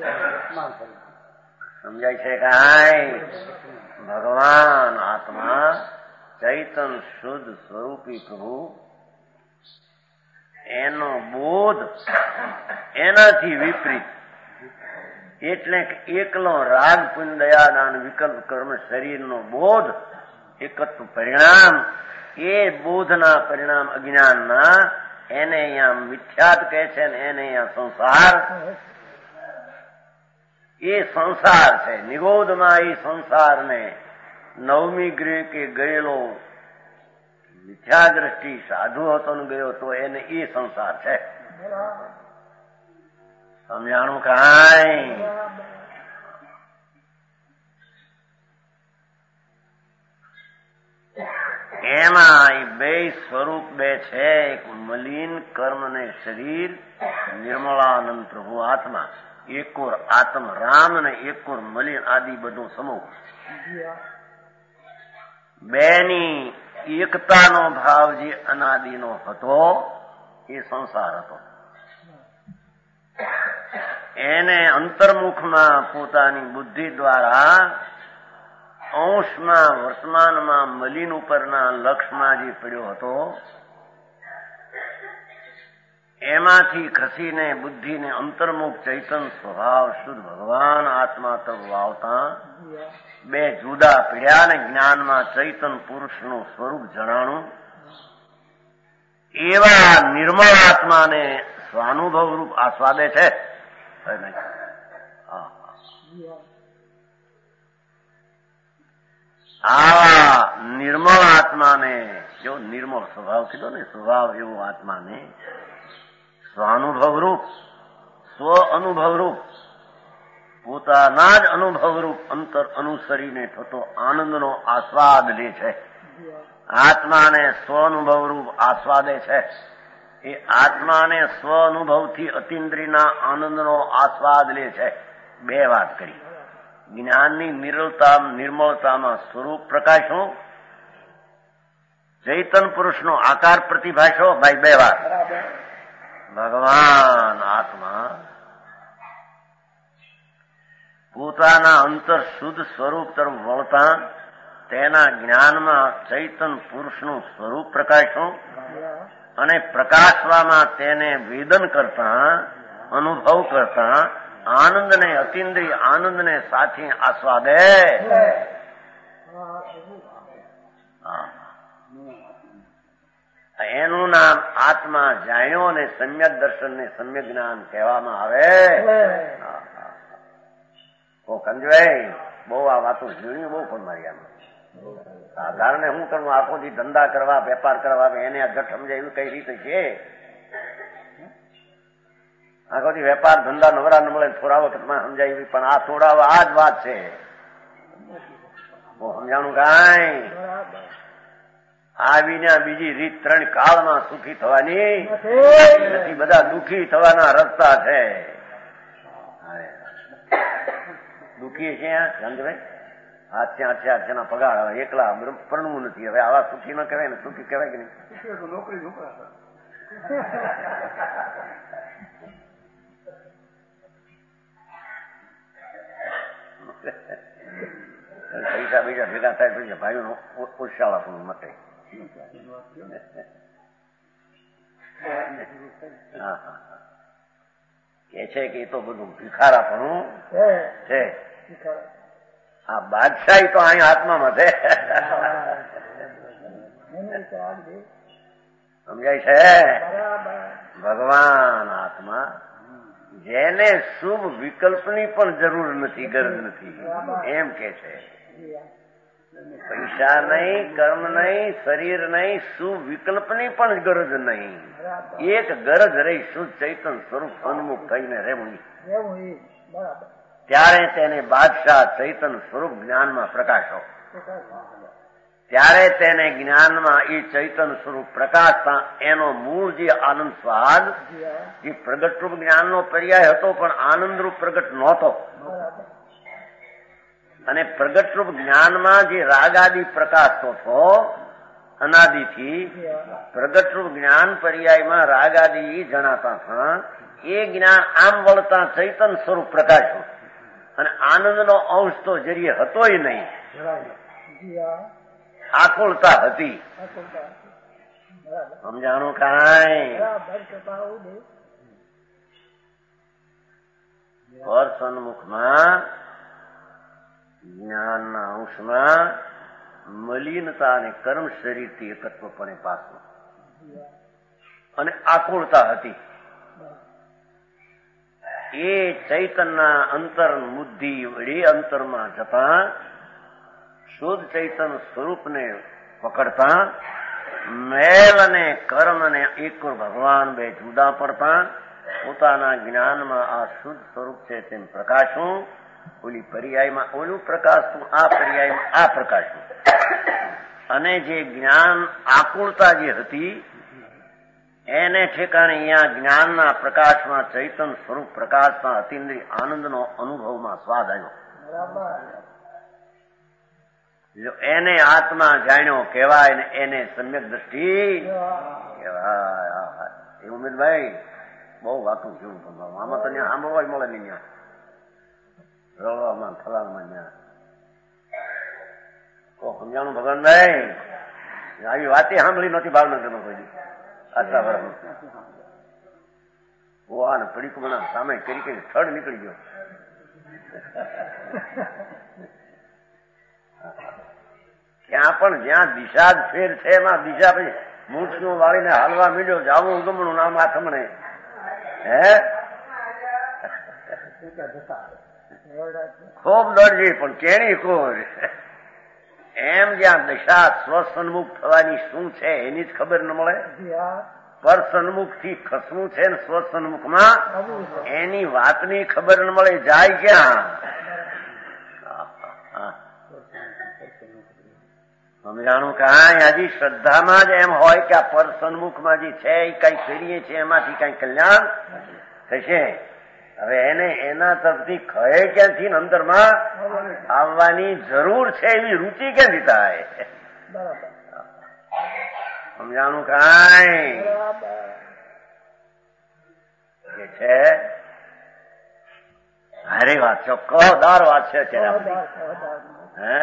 સમજાય છે કાંઈ? ભગવાન આત્મા ચૈતન શુદ્ધ સ્વરૂપી પ્રભુ, એનો બોધ એનાથી વિપરીત. એટલે એકલો રાગ પુણ્ય દયા દાન વિકલ્પ કર્મ શરીરનો બોધ એકત્વ પરિણામ, એ બોધના પરિણામ અજ્ઞાનના એને અહીંયા મિથ્યાત કહે છે ને એને અહીંયા સંસાર. એ સંસાર છે. નિગોદમાં એ સંસારને નવમી ગૃહ કે ગયેલો મિથ્યા દ્રષ્ટિ સાધુ હતો ને ગયો તો એને એ સંસાર છે. સમજાણું કાંઈ? એમાં એ બે સ્વરૂપ બે છે. એક મલિન કર્મ ને શરીર, નિર્મળાનંદ પ્રભુ આત્મા. એકોર આત્મ રામ ને એકોર મલિન આદિ બધું સમૂહ. બેની એકતાનો ભાવ જે અનાદિનો હતો એ સંસાર હતો. એને અંતર્મુખમાં પોતાની બુદ્ધિ દ્વારા અંશમાં વર્તમાનમાં મલિન ઉપરના લક્ષમાં જે પડ્યો હતો એમાંથી ખસીને બુદ્ધિને અંતર્મુખ ચૈતન સ્વભાવ શુદ્ધ ભગવાન આત્મા તરફ વાવતા બે જુદા પીડ્યા ને જ્ઞાનમાં ચૈતન પુરુષનું સ્વરૂપ જણાણું. એવા નિર્મળ આત્માને સ્વાનુભવ રૂપ આસ્વાદે છે. આવા નિર્મળ આત્માને, જો નિર્મળ સ્વભાવ કીધો ને, સ્વભાવ એવો આત્માને સ્વાનુભવ રૂપ, સ્વ અનુભવ રૂપ, પોતાના જ અનુભવ રૂપ અંતર અનુસરીને થતો આનંદનો આસ્વાદ લે છે. આત્માને સ્વ અનુભવ રૂપ આસ્વાદે છે. એ આત્માને સ્વ અનુભવથી અતિન્દ્રિયના આનંદનો આસ્વાદ લે છે. બે વાત કરી. જ્ઞાનની નિર્મળતામાં સ્વરૂપ પ્રકાશો, ચૈતન પુરુષનો આકાર પ્રતિભાષો. ભાઈ બે વાત. ભગવાન આત્મા પોતાના અંતર શુદ્ધ સ્વરૂપ તરફ વળતા તેના જ્ઞાનમાં ચૈતન પુરુષનું સ્વરૂપ પ્રકાશો અને પ્રકાશવામાં તેને વેદન કરતા, અનુભવ કરતા આનંદને, અતિન્દ્રિય આનંદને સાથે આસ્વાદે. એનું નામ આત્મા જાણ્યો અને સમ્યક દર્શનને સમ્યક જ્ઞાન કહેવામાં આવે. કંજભાઈ બહુ આ વાતો ઝીણી બહુ પણ મારી આમાં સાધારણ શું કરવું, આખો દી ધંધા કરવા, વેપાર કરવા, એને આ જટ સમજાય એવી કઈ રીતે છે? આખો દી વેપાર ધંધા નવરા ન મળે થોડા વખતમાં સમજાય એવી, પણ આ થોડા આ જ વાત છે. બહુ સમજાણું કાંઈ? આવીને બીજી રીત ત્રણ કાળમાં સુખી થવાની નથી, બધા દુઃખી થવાના રસ્તા છે. દુઃખી છે ગાંધીભાઈ, હાથે ના પગાર, હવે એકલા પરણવું નથી, હવે આવા સુખી ન કહેવાય ને, સુખી કહેવાય કે નહીં? નોકરી પૈસા બીજા ભેગા થાય પછી ભાઈઓ ઉત્સાહ મતે. કે છે કે એ તો બધું ભિખારાપણું છે. આ બાદશાહી તો અહીં આત્મામાં છે. સમજાય છે? ભગવાન આત્મા, જેને શુભ વિકલ્પની પણ જરૂર નથી, ગરજ નથી, એમ કે છે. પૈસા નહીં, કર્મ નહીં, શરીર નહીં, શુભ વિકલ્પની પણ ગરજ નહીં. એક ગરજ રહી, શુદ્ધ ચૈતન સ્વરૂપ સન્મુખ થઈને રહેવું. ત્યારે તેને બાદશાહ ચૈતન સ્વરૂપ જ્ઞાનમાં પ્રકાશો. ત્યારે તેને જ્ઞાનમાં એ ચૈતન સ્વરૂપ પ્રકાશતા એનો મૂળ જે આનંદ સ્વાદ, જે પ્રગટરૂપ જ્ઞાનનો પર્યાય હતો પણ આનંદરૂપ પ્રગટ નહોતો, અને પ્રગટરૂપ જ્ઞાનમાં જે રાગાદી પ્રકાશતો હતો અનાદિથી, પ્રગટરૂપ જ્ઞાન પર્યાયમાં રાગાદી જણાતા હતા, એ જ્ઞાન આમ વળતા ચૈતન સ્વરૂપ પ્રકાશ્યું, અને આનંદનો અંશ તો જરીએ હતોય નહીં, આકુળતા હતી. સમજાણું કાંઈ? પર સન્મુખમાં જ્ઞાનના અંશમાં મલિનતા અને કર્મ શરીરથી એકત્વપણે પાસું, અને આકુળતા હતી. એ ચૈતનના અંતર બુદ્ધિ વળી અંતરમાં જતા શુદ્ધ ચૈતન સ્વરૂપને પકડતા મેલ અને કર્મ અને એક ભગવાન બે જુદા પડતા પોતાના જ્ઞાનમાં આ શુદ્ધ સ્વરૂપ છે તેમ પ્રકાશું. ઓલી પર્યાયમાં ઓલું પ્રકાશતું, આ પર્યાયમાં આ પ્રકાશતું. અને જે જ્ઞાન આકુળતા જે હતી એને ઠેકાણે અહીંયા જ્ઞાનના પ્રકાશમાં ચૈતન સ્વરૂપ પ્રકાશમાં અતિન્દ્રિય આનંદનો અનુભવમાં સ્વાદ આવ્યો. જો એને આત્મા જાણ્યો કહેવાય ને એને સમ્યક દ્રષ્ટિ કહેવાય. એ ઉમેદભાઈ બહુ વાતું કેવું તમારું, આમાં તો ત્યાં સાંભળવા મળે નહીં, ત્યાં રળવામાં ફલાણમાં ત્યાં સમજાણું. ભગવાનભાઈ આવી વાતે સાંભળી નહોતી ભાવનગરમાં કોઈ આટલા વર્ષ. ને પડીકું મને સામે કરી કરી થડ નીકળી ગયો. ત્યાં પણ જ્યાં દિશા જ ફેર છે એમાં દિશા પછી મૂર્છનું વાળીને હાલવા મીડ્યો, જાવું ગમણું નામ આથમણે. ખૂબ દોડજી પણ કેણી કોઈ એમ જ્યાં દિશા સ્વસન્મુખ થવાની શું છે એની જ ખબર ન મળે. પર સન્મુખ થી ખસવું છે ને સ્વસન્મુખમાં એની વાતની ખબર ન મળે, જાય ક્યાં? સમજાણું કાંઈ? હજી શ્રદ્ધામાં જ એમ હોય કે આ પર સન્મુખમાં જે છે એ કઈ કરીએ છીએ એમાંથી કઈ કલ્યાણ થશે. હવે એને એના તરફથી ખહે ક્યાંથી અંદરમાં આવવાની જરૂર છે એવી રૂચિ ક્યાંથી થાય? સમજાણું કાંઈ? એ છે હારે વાત, ચોખ્ખોદાર વાત છે અત્યારે. હે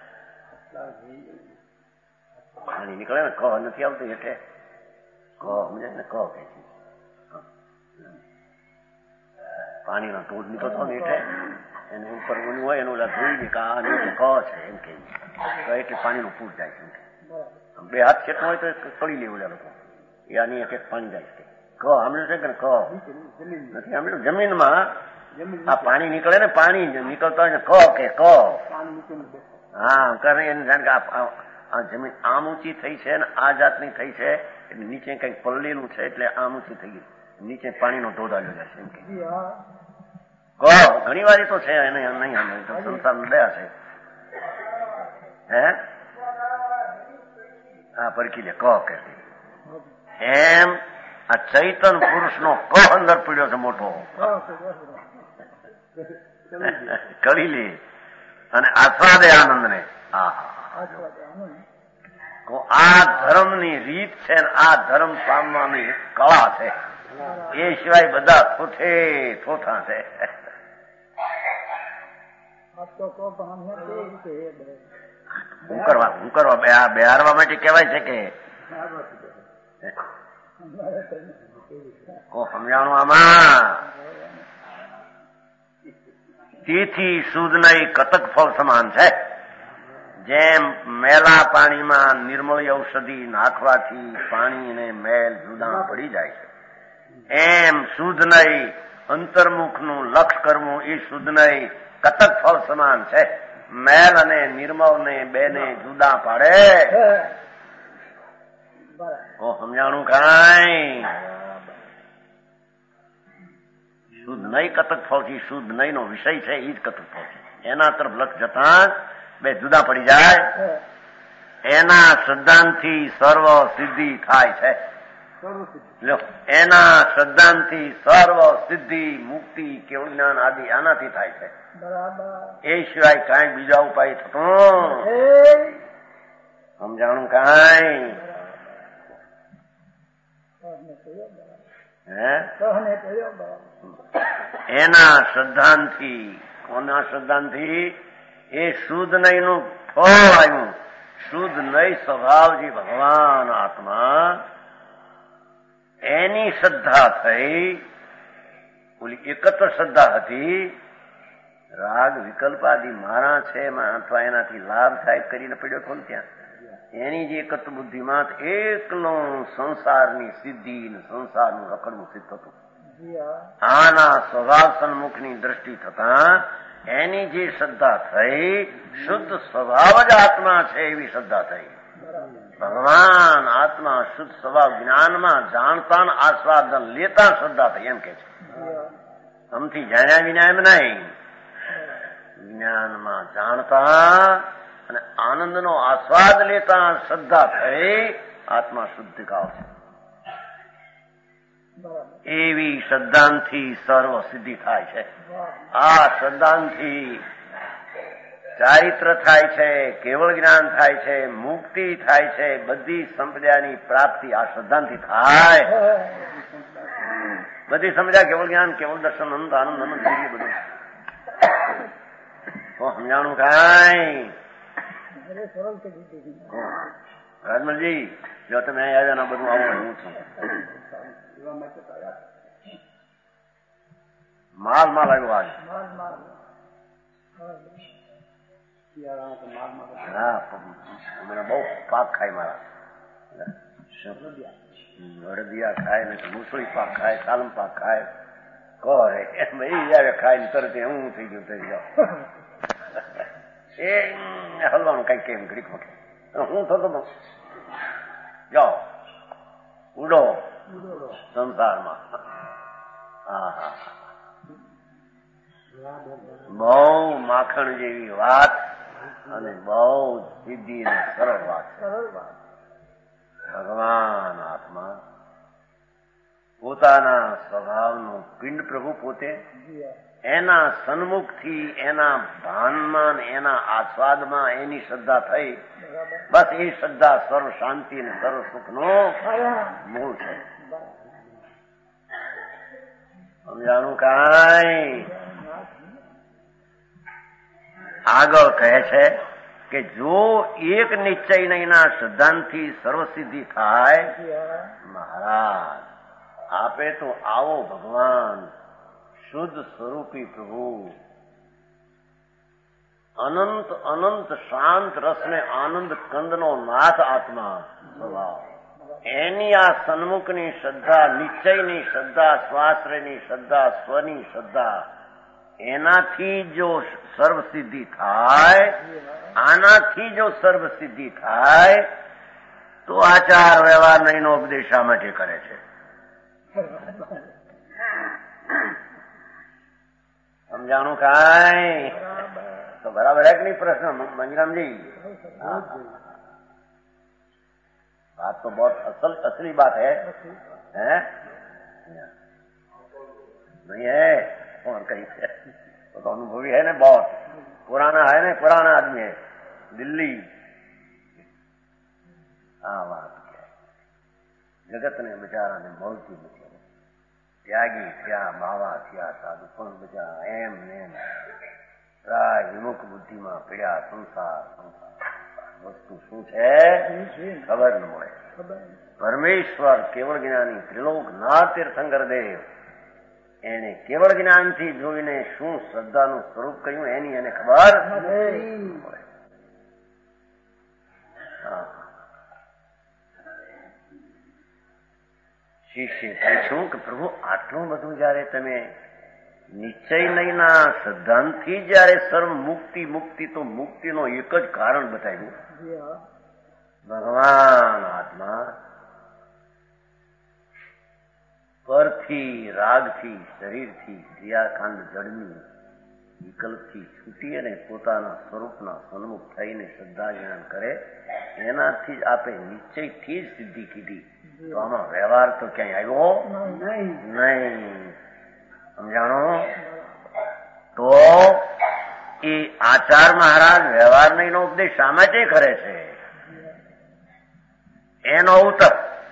પાણી નીકળે ને, કહો નથી આવતું એટલે કહો, સમજે ને, કહો કે પાણીનો ટોડ નીકળતો ને એટલે એને ઉપર ઓલું હોય એનું ઓલા ધોઈ દે કે આ કહો છે એમ કે એટલે પાણીનું ફૂટ જાય છે. બે હાથ ખેતમાં હોય તો કળી લેવું લોકો, એ આની એક એક પાણી જાય છે. કહો સાંભળ્યું છે કે કહો નથી સાંભળ્યું? જમીનમાં આ પાણી નીકળે ને, પાણી નીકળતા હોય ને કહો કે કહો. હા કરે એને જાણ કે આ જમીન આમ ઊંચી થઈ છે ને આ જાતની થઈ છે એટલે નીચે કઈક પલ્લેલું છે એટલે આમ ઊંચી થઈ ગઈ, નીચે પાણીનો ધોધ આવ્યો જશે એમ કે કહો. ઘણી વાર તો છે એને નહીં સાંભળે તો સંસાર દયા છે. હે હા પરખી લે કહો કે એમ આ ચૈતન પુરુષ નો કહ અંદર પીડ્યો છે મોટો. કરી લે અને આસ્વાદે આનંદને. આ ધર્મની રીત છે ને આ ધર્મ પામવાની કળા છે. એ સિવાય બધા થોથા છે. હું કરવા બેહારવા માટે કહેવાય છે કે સમજાણું આમાં. તેથી શુદ્ધ નહીં કતક ફળ સમાન છે. જેમ મેલા પાણીમાં નિર્મળ ઔષધિ નાખવાથી પાણી અને મેલ જુદા પડી જાય છે, એમ શુદ્ધ નહીં અંતર્મુખનું લક્ષ કરવું એ શુદ્ધ નહીં કતક ફળ સમાન છે. મેલ અને નિર્મળ ને બેને જુદા પાડે. સમજાણું કાંઈ? શુદ્ધ નહીં કતક ફળથી શુદ્ધ નહીં નો વિષય છે એ જ કતક ફળ છે. એના તરફ લક્ષ જતા બે જુદા પડી જાય. એના શ્રદ્ધાંથી સર્વ સિદ્ધિ થાય છે. એના શ્રદ્ધાંથી સર્વ સિદ્ધિ મુક્તિ કેવળ જ્ઞાન આદિ આનાથી થાય છે. એ સિવાય કાંઈ બીજા ઉપાય થતો સમજાણું કાંઈ? એના શ્રદ્ધાંથી કોના શ્રદ્ધાંથી? એ શુદ્ધ નહીં નું ફળ આવ્યું. શુદ્ધ નહીં સ્વભાવજી ભગવાન આત્મા એની શ્રદ્ધા થઈ. ઓલી એકત્ર શ્રદ્ધા હતી. રાગ વિકલ્પ આદિ મારા છે અથવા એનાથી લાભ થાય કરીને પડ્યો હતો ને ત્યાં એની જે એકત્ર બુદ્ધિમાં એકલો સંસારની સિદ્ધિ સંસારનું રખડવું સિદ્ધ થતું. આના સ્વભાવ સન્મુખની દ્રષ્ટિ થતા એની જે શ્રદ્ધા થઈ શુદ્ધ સ્વભાવ જ આત્મા છે એવી શ્રદ્ધા થઈ. ભગવાન આત્મા શુદ્ધ સ્વભાવ જ્ઞાનમાં જાણતા આસ્વાદન લેતા શ્રદ્ધા થઈ એમ કે છે. આમથી જાણ્યા વિના એમ નહીં. જ્ઞાનમાં જાણતા અને આનંદનો આસ્વાદ લેતા શ્રદ્ધા થઈ આત્મા શુદ્ધિકાવ છે. એવી શ્રદ્ધાંથી સર્વ સિદ્ધિ થાય છે. આ શ્રદ્ધાંથી ચારિત્ર થાય છે, કેવળ જ્ઞાન થાય છે, મુક્તિ થાય છે, બધી સંપ્રદાયની પ્રાપ્તિ આ શ્રદ્ધાંથી થાય. બધી સંપ્રદાય કેવળ જ્ઞાન કેવળ દર્શન આનંદ આનંદ જોઈએ બધું તો સમજાણું કાંઈ? રાજમલજી જો તમે આવ્યા બધું આવું હું છું. માલ આવ્યો આજ. હા મને બહુ પાક ખાય મારા. અડદિયા ખાય ને મુસળી પાક ખાય, સાલમ પાક ખાય. કરે એમ એ આવે ખાય ને તરત હું થઈ ગયું થઈ જાઉં. એ હલવાનું કઈ કેમ ઘડીક હું થતો જાઓ ઉડો સંસારમાં. બહુ માખણ જેવી વાત અને બહુ સીધી અને સરળ વાત. ભગવાન આત્મા પોતાના સ્વભાવનું પિંડ પ્રભુ પોતે એના સન્મુખથી એના ભાનમાં એના આસ્વાદમાં એની શ્રદ્ધા થઈ. બસ એ શ્રદ્ધા સર્વ શાંતિ અને સર્વ સુખનો મૂળ છે. સમજાણું કાંઈ? આગળ કહે છે કે જો એક નિશ્ચય એના શ્રદ્ધાંથી સર્વસિદ્ધિ થાય. મહારાજ આપે તો આવો ભગવાન શુદ્ધ સ્વરૂપી પ્રભુ અનંત અનંત શાંત રસને આનંદ કંદનો નાથ આત્મા સ્વભાવ એની આ સન્મુખની શ્રદ્ધા, નિશ્ચયની શ્રદ્ધા, સ્વાશ્રયની શ્રદ્ધા, સ્વની શ્રદ્ધા એનાથી જો સર્વસિદ્ધિ થાય, આનાથી જો સર્વસિદ્ધિ થાય તો આચાર વ્યવહાર નહીંનો ઉપદેશ શા માટે કરે છે? સમજાણું કાંઈ? તો બરાબર હે કે નહીં પ્રશ્ન મંજરામજી? बात तो बहुत असली बात है हैं? नहीं है? और कहीं से तो अनुभवी है ना, बहुत पुराना है ना, पुराना आदमी है, दिल्ली। हाँ, बात क्या जगत ने बेचारा ने मोलती મૂકી, ત્યાગી થયા, બાવા થયા, સાધુ પણ બચારા એમ ને રાય વિમુખ બુદ્ધિમાં પીડ્યા, સંસાર વસ્તુ શું છે ખબર ન મળે. પરમેશ્વર કેવળ જ્ઞાની ત્રિલોકનાથ તીર્થંકર દેવ એને કેવળ જ્ઞાનથી જોઈને શું શ્રદ્ધાનું સ્વરૂપ કહ્યું એની એને ખબર મળે. શિષ્ય પૂછ્યું કે પ્રભુ આટલું બધું જયારે તમે નિશ્ચય નહીંના સિદ્ધાંતથી જયારે સર્વ મુક્તિ મુક્તિ, તો મુક્તિનો એક જ કારણ બતાવ્યું, ભગવાન આત્મા પરથી, રાગથી, શરીરથી, ક્રિયાકાંડ જળની વિકલ્પથી છૂટી અને પોતાના સ્વરૂપના સન્મુખ થઈને શ્રદ્ધા જ્ઞાન કરે, એનાથી જ આપે નિશ્ચયથી જ સિદ્ધિ કીધી. તો આમાં વ્યવહાર તો ક્યાંય આવ્યો નહીં. સમજાણો? તો એ આચાર મહારાજ વ્યવહાર નહીંનો ઉપદેશ શા માટે કરે છે? એનો ઉત્તર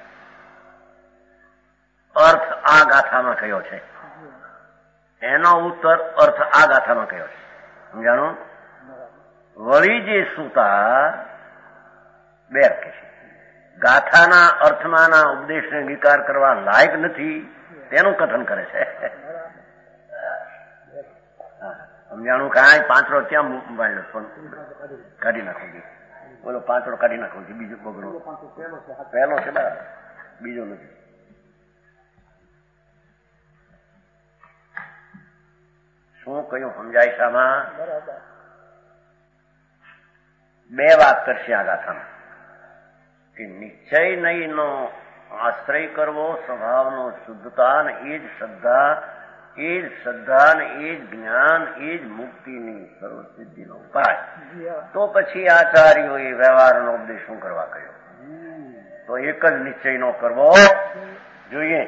અર્થ આ ગાથામાં કયો છે. એનો ઉત્તર અર્થ આ ગાથામાં કયો છે. સમજાણો? વળી જે સૂતા બે કે છે, ગાથાના અર્થમાંના ઉપદેશને અંગીકાર કરવા લાયક નથી તેનું કથન કરે છે. સમજાણું? કાંઈ પાંચડો ક્યાં મોબાઈલ પણ કાઢી નાખો, બોલો પાંચડો કાઢી નાખો, બીજો બગડો પહેલો છે બરાબર, બીજો નથી. શું કયું સમજાય શામાં? બે વાત કરશે આ ગાથામાં કે નિશ્ચય નહીંનો આશ્રય કરવો, સ્વભાવનો શુદ્ધતા, ને એ જ શ્રદ્ધા, એ જ શ્રદ્ધા ને એ જ જ્ઞાન, એ જ મુક્તિની સર્વસિદ્ધિનો ઉપાય. તો પછી આચાર્યોએ વ્યવહારનો ઉપદેશ શું કરવા કહ્યો? તો એક જ નિશ્ચયનો કરવો જોઈએ.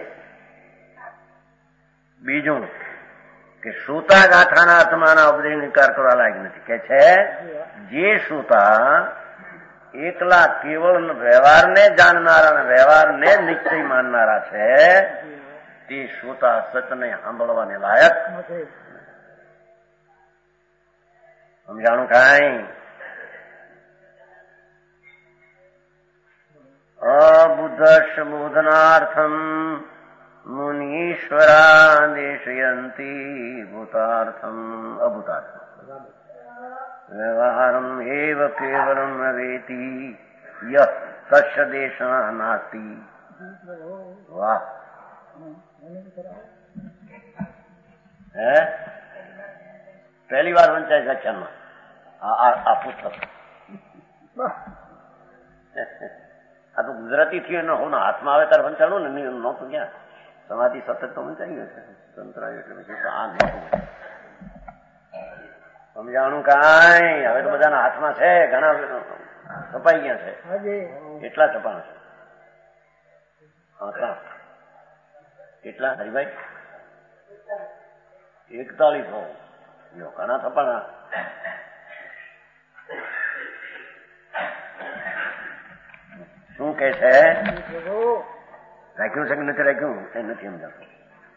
બીજું કે શ્રુતા ગાથાના આત્માના ઉપદેશ નિકાર કરવા લાયક નથી. કે છે જે શ્રુતા એકલા કેવળ વ્યવહારને જાણનારા અને વ્યવહારને નિશ્ચય માનનારા છે, તે શ્રોતા સતને સાંભળવાને લાયક. સમજાણું? કાંઈ અબુદ્ધશ બોધનાર્થમ મુનીશ્વરા દેશયંતી ભૂતાર્થમ અભૂતાર્થમ વ્યવહારમ એવ કેવલમ વેતી યહ તસ્ય દેશા નાસ્તિ. વાહ! હે પહેલી વાર વંચાય વ્યાખ્યાનમાં આ પુસ્તક. આ તો ગુજરાતી થયું ને હું હાથમાં આવે ત્યારે વંચાણું ને, નહોતું ક્યાં સમાધિ સતત તો વંચાયું છે સંતરાય એટલે પછી તો આ નહોતું. સમજાણું? કાંઈ હવે તો બધાના હાથમાં છે, ઘણા છપાઈ ગયા છે. કેટલા છપાણા છે? હા, કેટલા હરિભાઈ? 4100. જો ઘણા છપાણા. શું કે છે? રાખ્યું છે કે નથી રાખ્યું એ નથી સમજાતું.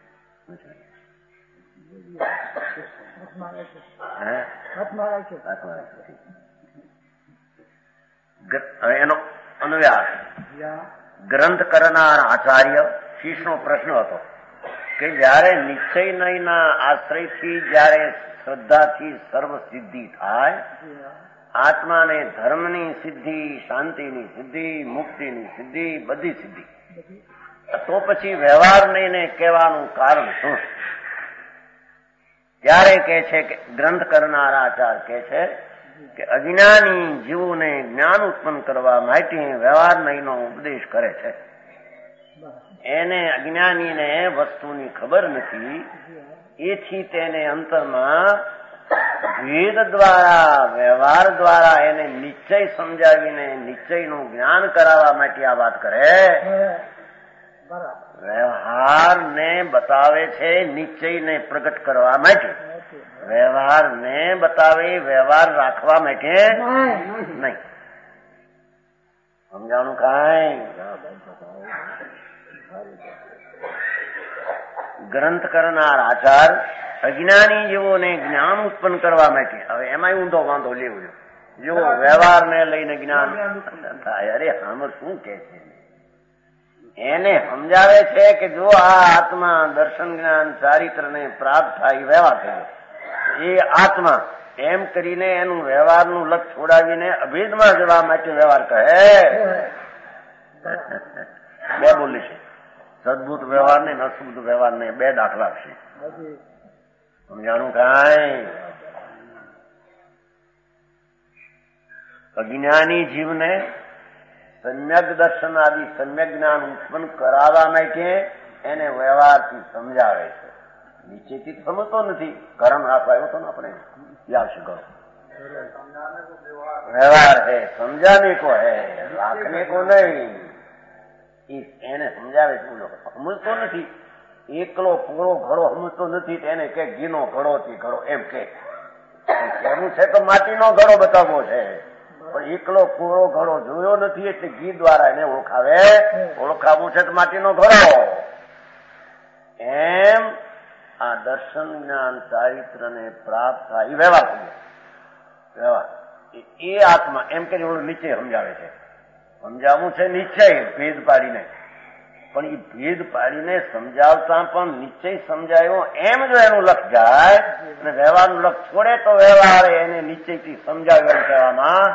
એનો અનુવ્યાસ ગ્રંથ કરનાર આચાર્ય શિષ્યનો પ્રશ્ન હતો કે જયારે નિશ્ચય નહીંના આશ્રયથી જયારે શ્રદ્ધાથી સર્વ સિદ્ધિ થાય, આત્માને ધર્મની સિદ્ધિ, શાંતિની સિદ્ધિ, મુક્તિની સિદ્ધિ, બધી સિદ્ધિ, તો પછી વ્યવહાર નહીંને કહેવાનું કારણ શું? ત્યારે કહે છે કે ગ્રંથ કરનારા આચાર્ય કહે છે કે અજ્ઞાની જીવોને જ્ઞાન ઉત્પન્ન કરવા માટે વ્યવહાર નહીંનો ઉપદેશ કરે છે. એને અજ્ઞાનીને વસ્તુની ખબર નથી, એથી તેને અંતરમાં ભેદ દ્વારા, વ્યવહાર દ્વારા એને નિશ્ચય સમજાવીને નિશ્ચયનું જ્ઞાન કરાવવા માટે આ વાત કરે. વ્યવહારને બતાવે છે નિશ્ચયને પ્રગટ કરવા માટે. વ્યવહારને બતાવી વ્યવહાર રાખવા માટે નહીં. સમજાણું કાંઈ? ગ્રંથ કરનાર આચાર અજ્ઞાની જેવોને જ્ઞાન ઉત્પન્ન કરવા માટે, હવે એમાં ઊંધો વાંધો લેવો જો વ્યવહારને લઈને જ્ઞાન થાય. અરે આમ શું કે છે, એને સમજાવે છે કે જો આ આત્મા દર્શન જ્ઞાન ચારિત્રને પ્રાપ્ત થાય વ્યવહાર થયો, એ આત્મા એમ કરીને એનું વ્યવહારનું લક્ષ છોડાવીને અભેદમાં જવા માટે વ્યવહાર કહે. બે બોલી છે, સદભૂત વ્યવહાર ને અશુદ્ધ વ્યવહાર ને બે દાખલા છે. સમજાણું કાંઈ? અજ્ઞાની જીવને સમ્યક દર્શન આદિ સમ્યક જ્ઞાન ઉત્પન્ન કરાવવા માટે એને વ્યવહારથી સમજાવે છે. નીચેથી સમજતો નથી. કર્મ રાખવા આવ્યો તો ને આપણે યાદ કરો, વ્યવહાર હે સમજાને કો હે રાખને કો નહીં. એને સમજાવે છે. સમજતો નથી, એકલો પૂરો ઘડો સમજતો નથી. એને કે ઘીનો ઘડો થી ઘડો એમ કે એનું છે તો માટીનો ઘડો બતાવવો છે, પણ એકલો પૂરો ઘડો જોયો નથી એટલે ઘી દ્વારા એને ઓળખાવવું છે તો માટીનો ઘડો. એમ આ દર્શન જ્ઞાન ચારિત્ર ને પ્રાપ્ત થાય વ્યવહાર વ્યવહાર એ આત્મા એમ કે નીચે સમજાવે છે. સમજાવવું છે નિશ્ચય ભેદ પાડીને, પણ એ ભેદ પાડીને સમજાવતા પણ નિશ્ચય સમજાયો એમ જો એનું લક્ષ જાય અને વ્યવહારનું લક્ષ છોડે તો વ્યવહાર એને નિશ્ચયથી સમજાવ્યો કહેવામાં.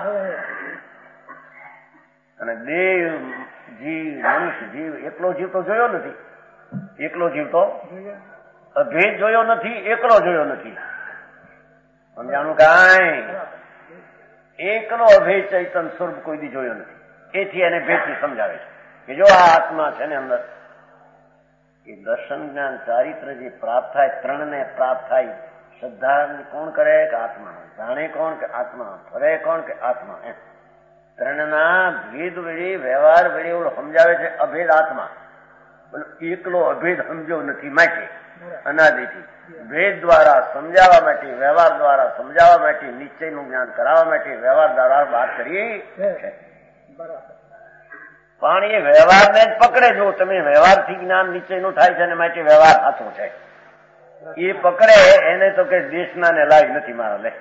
અને દેવ જીવ મનુષ્ય જીવ એકલો જીવ તો જોયો નથી, એકલો જીવ તો અભેદ જોયો નથી, એકલો જોયો નથી. સમજાણું કાંઈ? એકલો અભેદ ચૈતન સ્વરૂપ કોઈ દી જોયો નથી. એથી એને ભેદથી સમજાવે છે કે જો આ આત્મા છે ને અંદર એ દર્શન જ્ઞાન ચારિત્ર જે પ્રાપ્ત થાય, ત્રણને પ્રાપ્ત થાય. શ્રદ્ધા કોણ કરે કે આત્મા, જાણે કોણ કે આત્મા, ફરે કોણ કે આત્મા. એમ ત્રણના ભેદ વેળી વ્યવહાર વેળી સમજાવે છે. અભેદ આત્મા એકલો અભેદ સમજ્યો નથી માટે અનાદિથી ભેદ દ્વારા સમજાવવા માટે, વ્યવહાર દ્વારા સમજાવવા માટે, નિશ્ચયનું જ્ઞાન કરાવવા માટે વ્યવહાર દ્વારા વાત કરી છે. પણ એ વ્યવહારને જ પકડે. જો તમે વ્યવહારથી જ્ઞાન નિશ્ચયનું થાય છે અને માટે વ્યવહાર સાચો છે એ પકડે એને તો કે દેશના ને લાયક નથી મારા લે.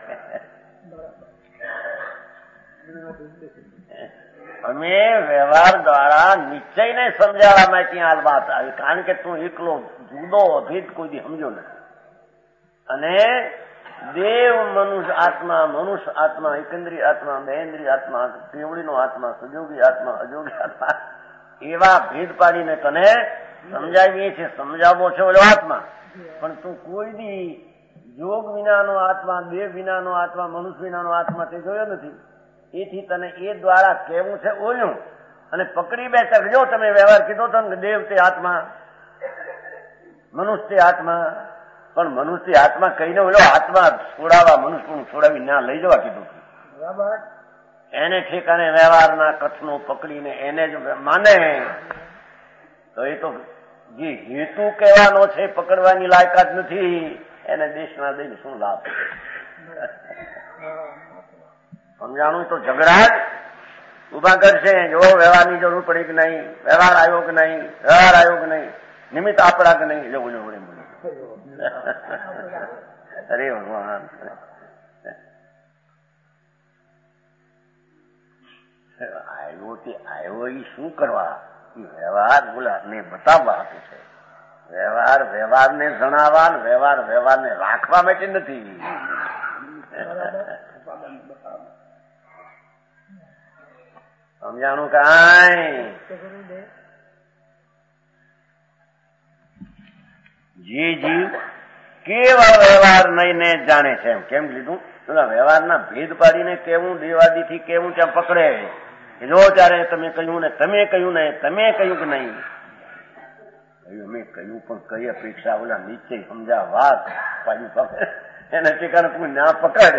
અમે વ્યવહાર દ્વારા નિશ્ચયને સમજાવવા માટે આ વાત આવી, કારણ કે તું એકલો જુદો અભેદ કોઈ દી સમજો નથી. અને દેવ મનુષ્ય આત્મા, એકંદ્રીય આત્મા, બેન્દ્રીય આત્મા, કેવડીનો આત્મા, સજોગી આત્મા, અજોગી આત્મા એવા ભેદ પાડીને તને સમજાવીએ છીએ. સમજાવવો છે ઓલો આત્મા, પણ તું કોઈ દી જોગ વિનાનો આત્મા, દેવ વિનાનો આત્મા, મનુષ્ય વિનાનો આત્મા તે જોયો નથી. એથી તને એ દ્વારા કહેવું છે ઓલું. અને પકડી બેઠક જો તમે વ્યવહાર કીધો તો દેવ તે આત્મા, મનુષ્ય તે આત્મા, પણ મનુષ્ય આત્મા કહીને ઓલો આત્મા છોડાવવા, મનુષ્યનું છોડાવી ના લઈ જવા કીધું. બરાબર. એને ઠેકાને વ્યવહારના કથનો પકડીને એને જ માને તો એ તો જે હેતુ કહેવાનો છે પકડવાની લાયકાત નથી. એને દેશના દઈને શું લાભ? સમજાણું તો ઝઘડા જ ઉભા કરશે. જો વ્યવહારની જરૂર પડી કે નહીં, વ્યવહાર આવ્યો કે નહીં, વ્યવહાર આવ્યો કે નહીં, નિમિત્ત આપડા કે નહીં. જવું અરે ભગવાન, આવ્યો એ શું કરવા? વ્યવહાર બોલા ને બતાવવા આપે છે. વ્યવહારને જણાવવા, વ્યવહારને રાખવા માટે નથી. સમજાણું કાંઈ? જે જીવ કેવા વ્યવહાર નહીં જાણે છે. એમ કેમ લીધું? વ્યવહારના ભેદ પાડીને કેવું, દેવાદીથી કેવું ત્યાં પકડે. જો ત્યારે તમે કહ્યું ને, તમે કહ્યું ને, તમે કહ્યું કે નહીં. મેં કહ્યું પણ કઈ અપેક્ષા ઓલા નીચે સમજા વાત પાડી પકડે એને ઠેકાણે કોઈ ના પકડ.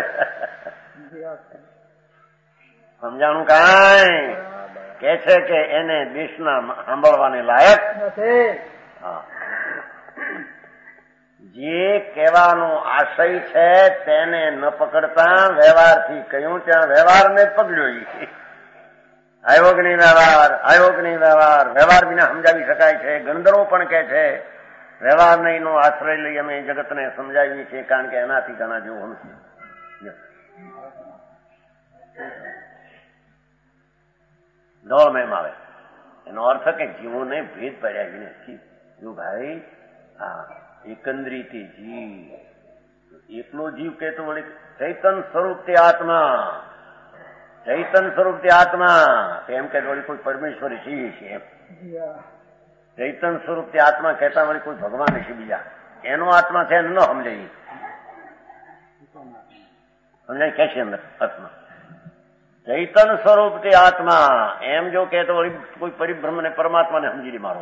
સમજાણું કાંઈ? કે છે કે એને દેશના સાંભળવાને લાયક. હા, જે કહેવાનો આશય છે તેને ન પકડતા વ્યવહારથી કહ્યું ત્યાં વ્યવહારને પકડ્યો. આવ્યો કે નહીં વ્યવહાર, આવ્યો કે નહીં વ્યવહાર. વ્યવહાર વિના સમજાવી શકાય છે. ગણધરો પણ કહે છે વ્યવહાર નહીંનો આશ્રય લઈ અમે જગતને સમજાવીએ છીએ, કારણ કે એનાથી ઘણા જેવું નથી. દોડમેમ આવે એનો અર્થ કે જીવોને ભેદ પડ્યા નથી. જો ભાઈ આ એકંદરીથી જીવ, એકલો જીવ કહેતો વળી ચૈતન સ્વરૂપ તે આત્મા, ચૈતન સ્વરૂપ તે આત્મા એમ કે વળી કોઈ પરમેશ્વરી શિવ છે એમ. ચૈતન સ્વરૂપ તે આત્મા કહેતા વળી કોઈ ભગવાન છે બીજા, એનો આત્મા છે ન સમજાય. સમજાય કે છે અંદર આત્મા ચૈતન સ્વરૂપ તે આત્મા એમ જો કહેતો વળી કોઈ પરિબ્રહ્મ ને પરમાત્માને સમજી મારો.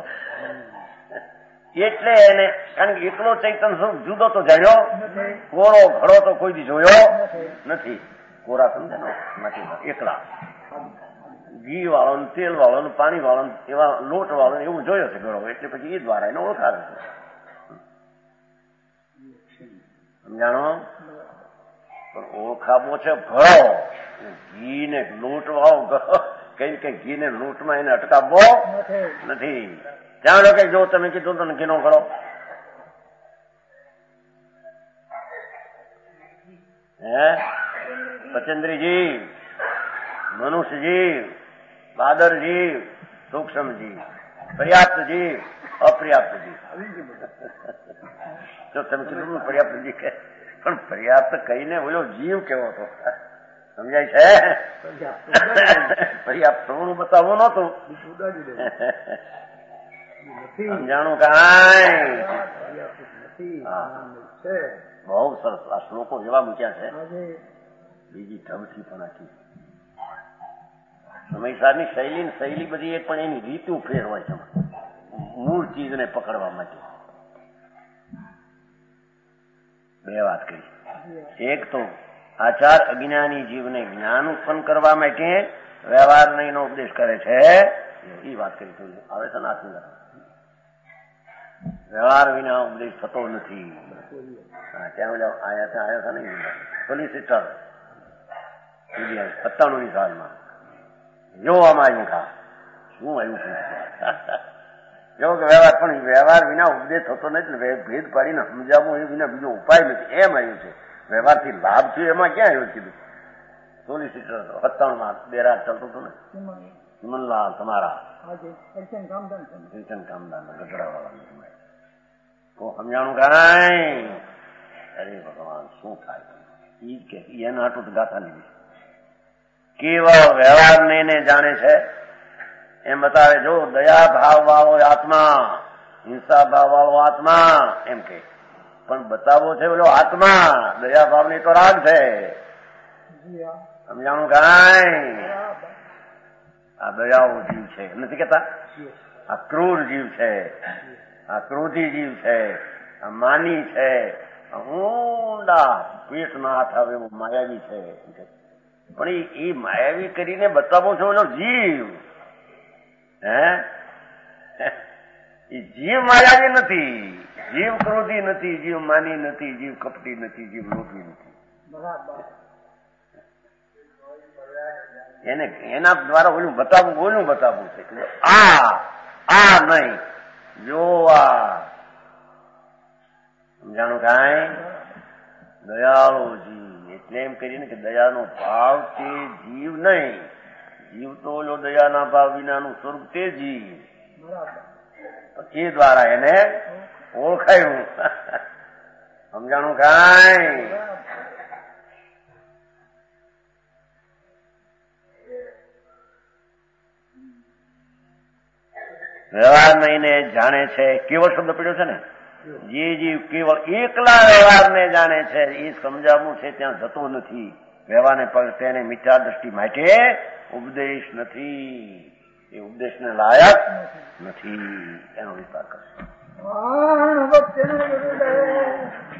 એટલે એને કારણ કે એકલો ચૈતન સ્વરૂપ જુદો તો જાણ્યો, કોરો ઘડો તો કોઈ દી જોયો નથી. કોરા સમજે નથી, એકલા ઘી વાળો, તેલ વાળો, પાણી વાળો, એવા લોટ વાળો એવું જોયો છે ઘડો. એટલે પછી એ દ્વારા એને ઓળખાવે છે. સમજાણો? પણ ઓળખાવો છે ઘડો, ઘી ને લોટ વાળો કઈ કઈ ઘી ને લોટમાં એને અટકાવવો નથી. ત્યાં કે જો તમે કીધું તો ઘીનો ઘડો, હે બચેન્દ્રી જીવ, મનુષ્ય જીવ, બાદર જીવ, સૂક્ષ્મ જીવ, પર્યાપ્ત જીવ, અપર્યાપ્ત જીવ. જો તમે કીધું પર્યાપ્ત જીવ કે પણ પર્યાપ્ત કહીને બોલો જીવ કેવો હતો સમજાય છે? પર્યાપ્ત થોડું બતાવવું નતું. સમજાણું કાંઈ? બહુ સરસ આ શ્લોકો એવા મૂક્યા છે. બીજી ઢબથી પણ આખી સમયસારની શૈલી બધી એક, પણ એની રીતું ફેર હોય છે મૂળ ચીજને પકડવા માટે. બે વાત કરી. એક તો આચાર અજ્ઞાની જીવને જ્ઞાન ઉત્પન્ન કરવા માટે વ્યવહાર નહીંનો ઉપદેશ કરે છે, એ વાત કરી. આવે છે નાથની વ્યવહાર વિના ઉપદેશ થતો નથી. ત્યાં આવ્યા હતા નહીં સોલિસિટર 97ની સાલમાં જો આમાં આવ્યું ખા શું આવ્યું જો કે વ્યવહાર, પણ વ્યવહાર વિના ઉપદેશ થતો નથી. ભેદ પાડીને સમજાવવું એ વિના બીજો ઉપાય નથી એમ આવ્યું છે. વ્યવહારથી લાભ થયો એમાં ક્યાં આવ્યું કીધું? સોલિસિટર 97માં બેરાજ ચાલતો હતો ને, હિમનલાલ તમારા કામદાન ગઢડાવાળા તો સમજાણું કાંઈ? અરે ભગવાન શું થાય ઈ કે એના હાટું તો ગાથા લીધી. કેવળ વ્યવહારને એને જાણે છે એમ બતાવે. જો દયા ભાવ વાળો આત્મા, હિંસા ભાવ વાળો આત્મા એમ કે, પણ બતાવો છે બોલો આત્મા દયા ભાવની તો રાગ છે. સમજાણું કાંઈ? આ દયાળુ જીવ છે નથી કેતા, આ ક્રૂર જીવ છે, આ ક્રોધી જીવ છે, આ માની છે, ઊંડા પેટ ના હાથ આવે એવું માયાવી છે. પણ એ માયાવી કરીને બતાવો છો એનો જીવ. હે એ જીવ માયાવી નથી, જીવ ક્રોધી નથી, જીવ માની નથી, જીવ કપટી નથી, જીવ લોભી નથી. એને એના દ્વારા ઓલું બતાવવું છે કે આ નહીં જો આ. સમજાણું કાંઈ? દયાળુ જીવ એટલે એમ કરીને કે દયાનો ભાવ તે જીવ નહીં, જીવ તો ઓલો દયાના ભાવ વિનાનું સ્વરૂપ તે જીવ. એ દ્વારા એને ઓળખાયું. સમજાણું કાંઈ? વ્યવહાર નહીં જાણે છે. કેવળ શબ્દ પડ્યો છે ને, જે જીવ કેવળ એકલા વ્યવહારને જાણે છે એ સમજાવવું છે ત્યાં જતો નથી. વ્યવહારને તેને મિથ્યા દ્રષ્ટિ માટે ઉપદેશ નથી, એ ઉપદેશને લાયક નથી. એનો વિચાર કરશે.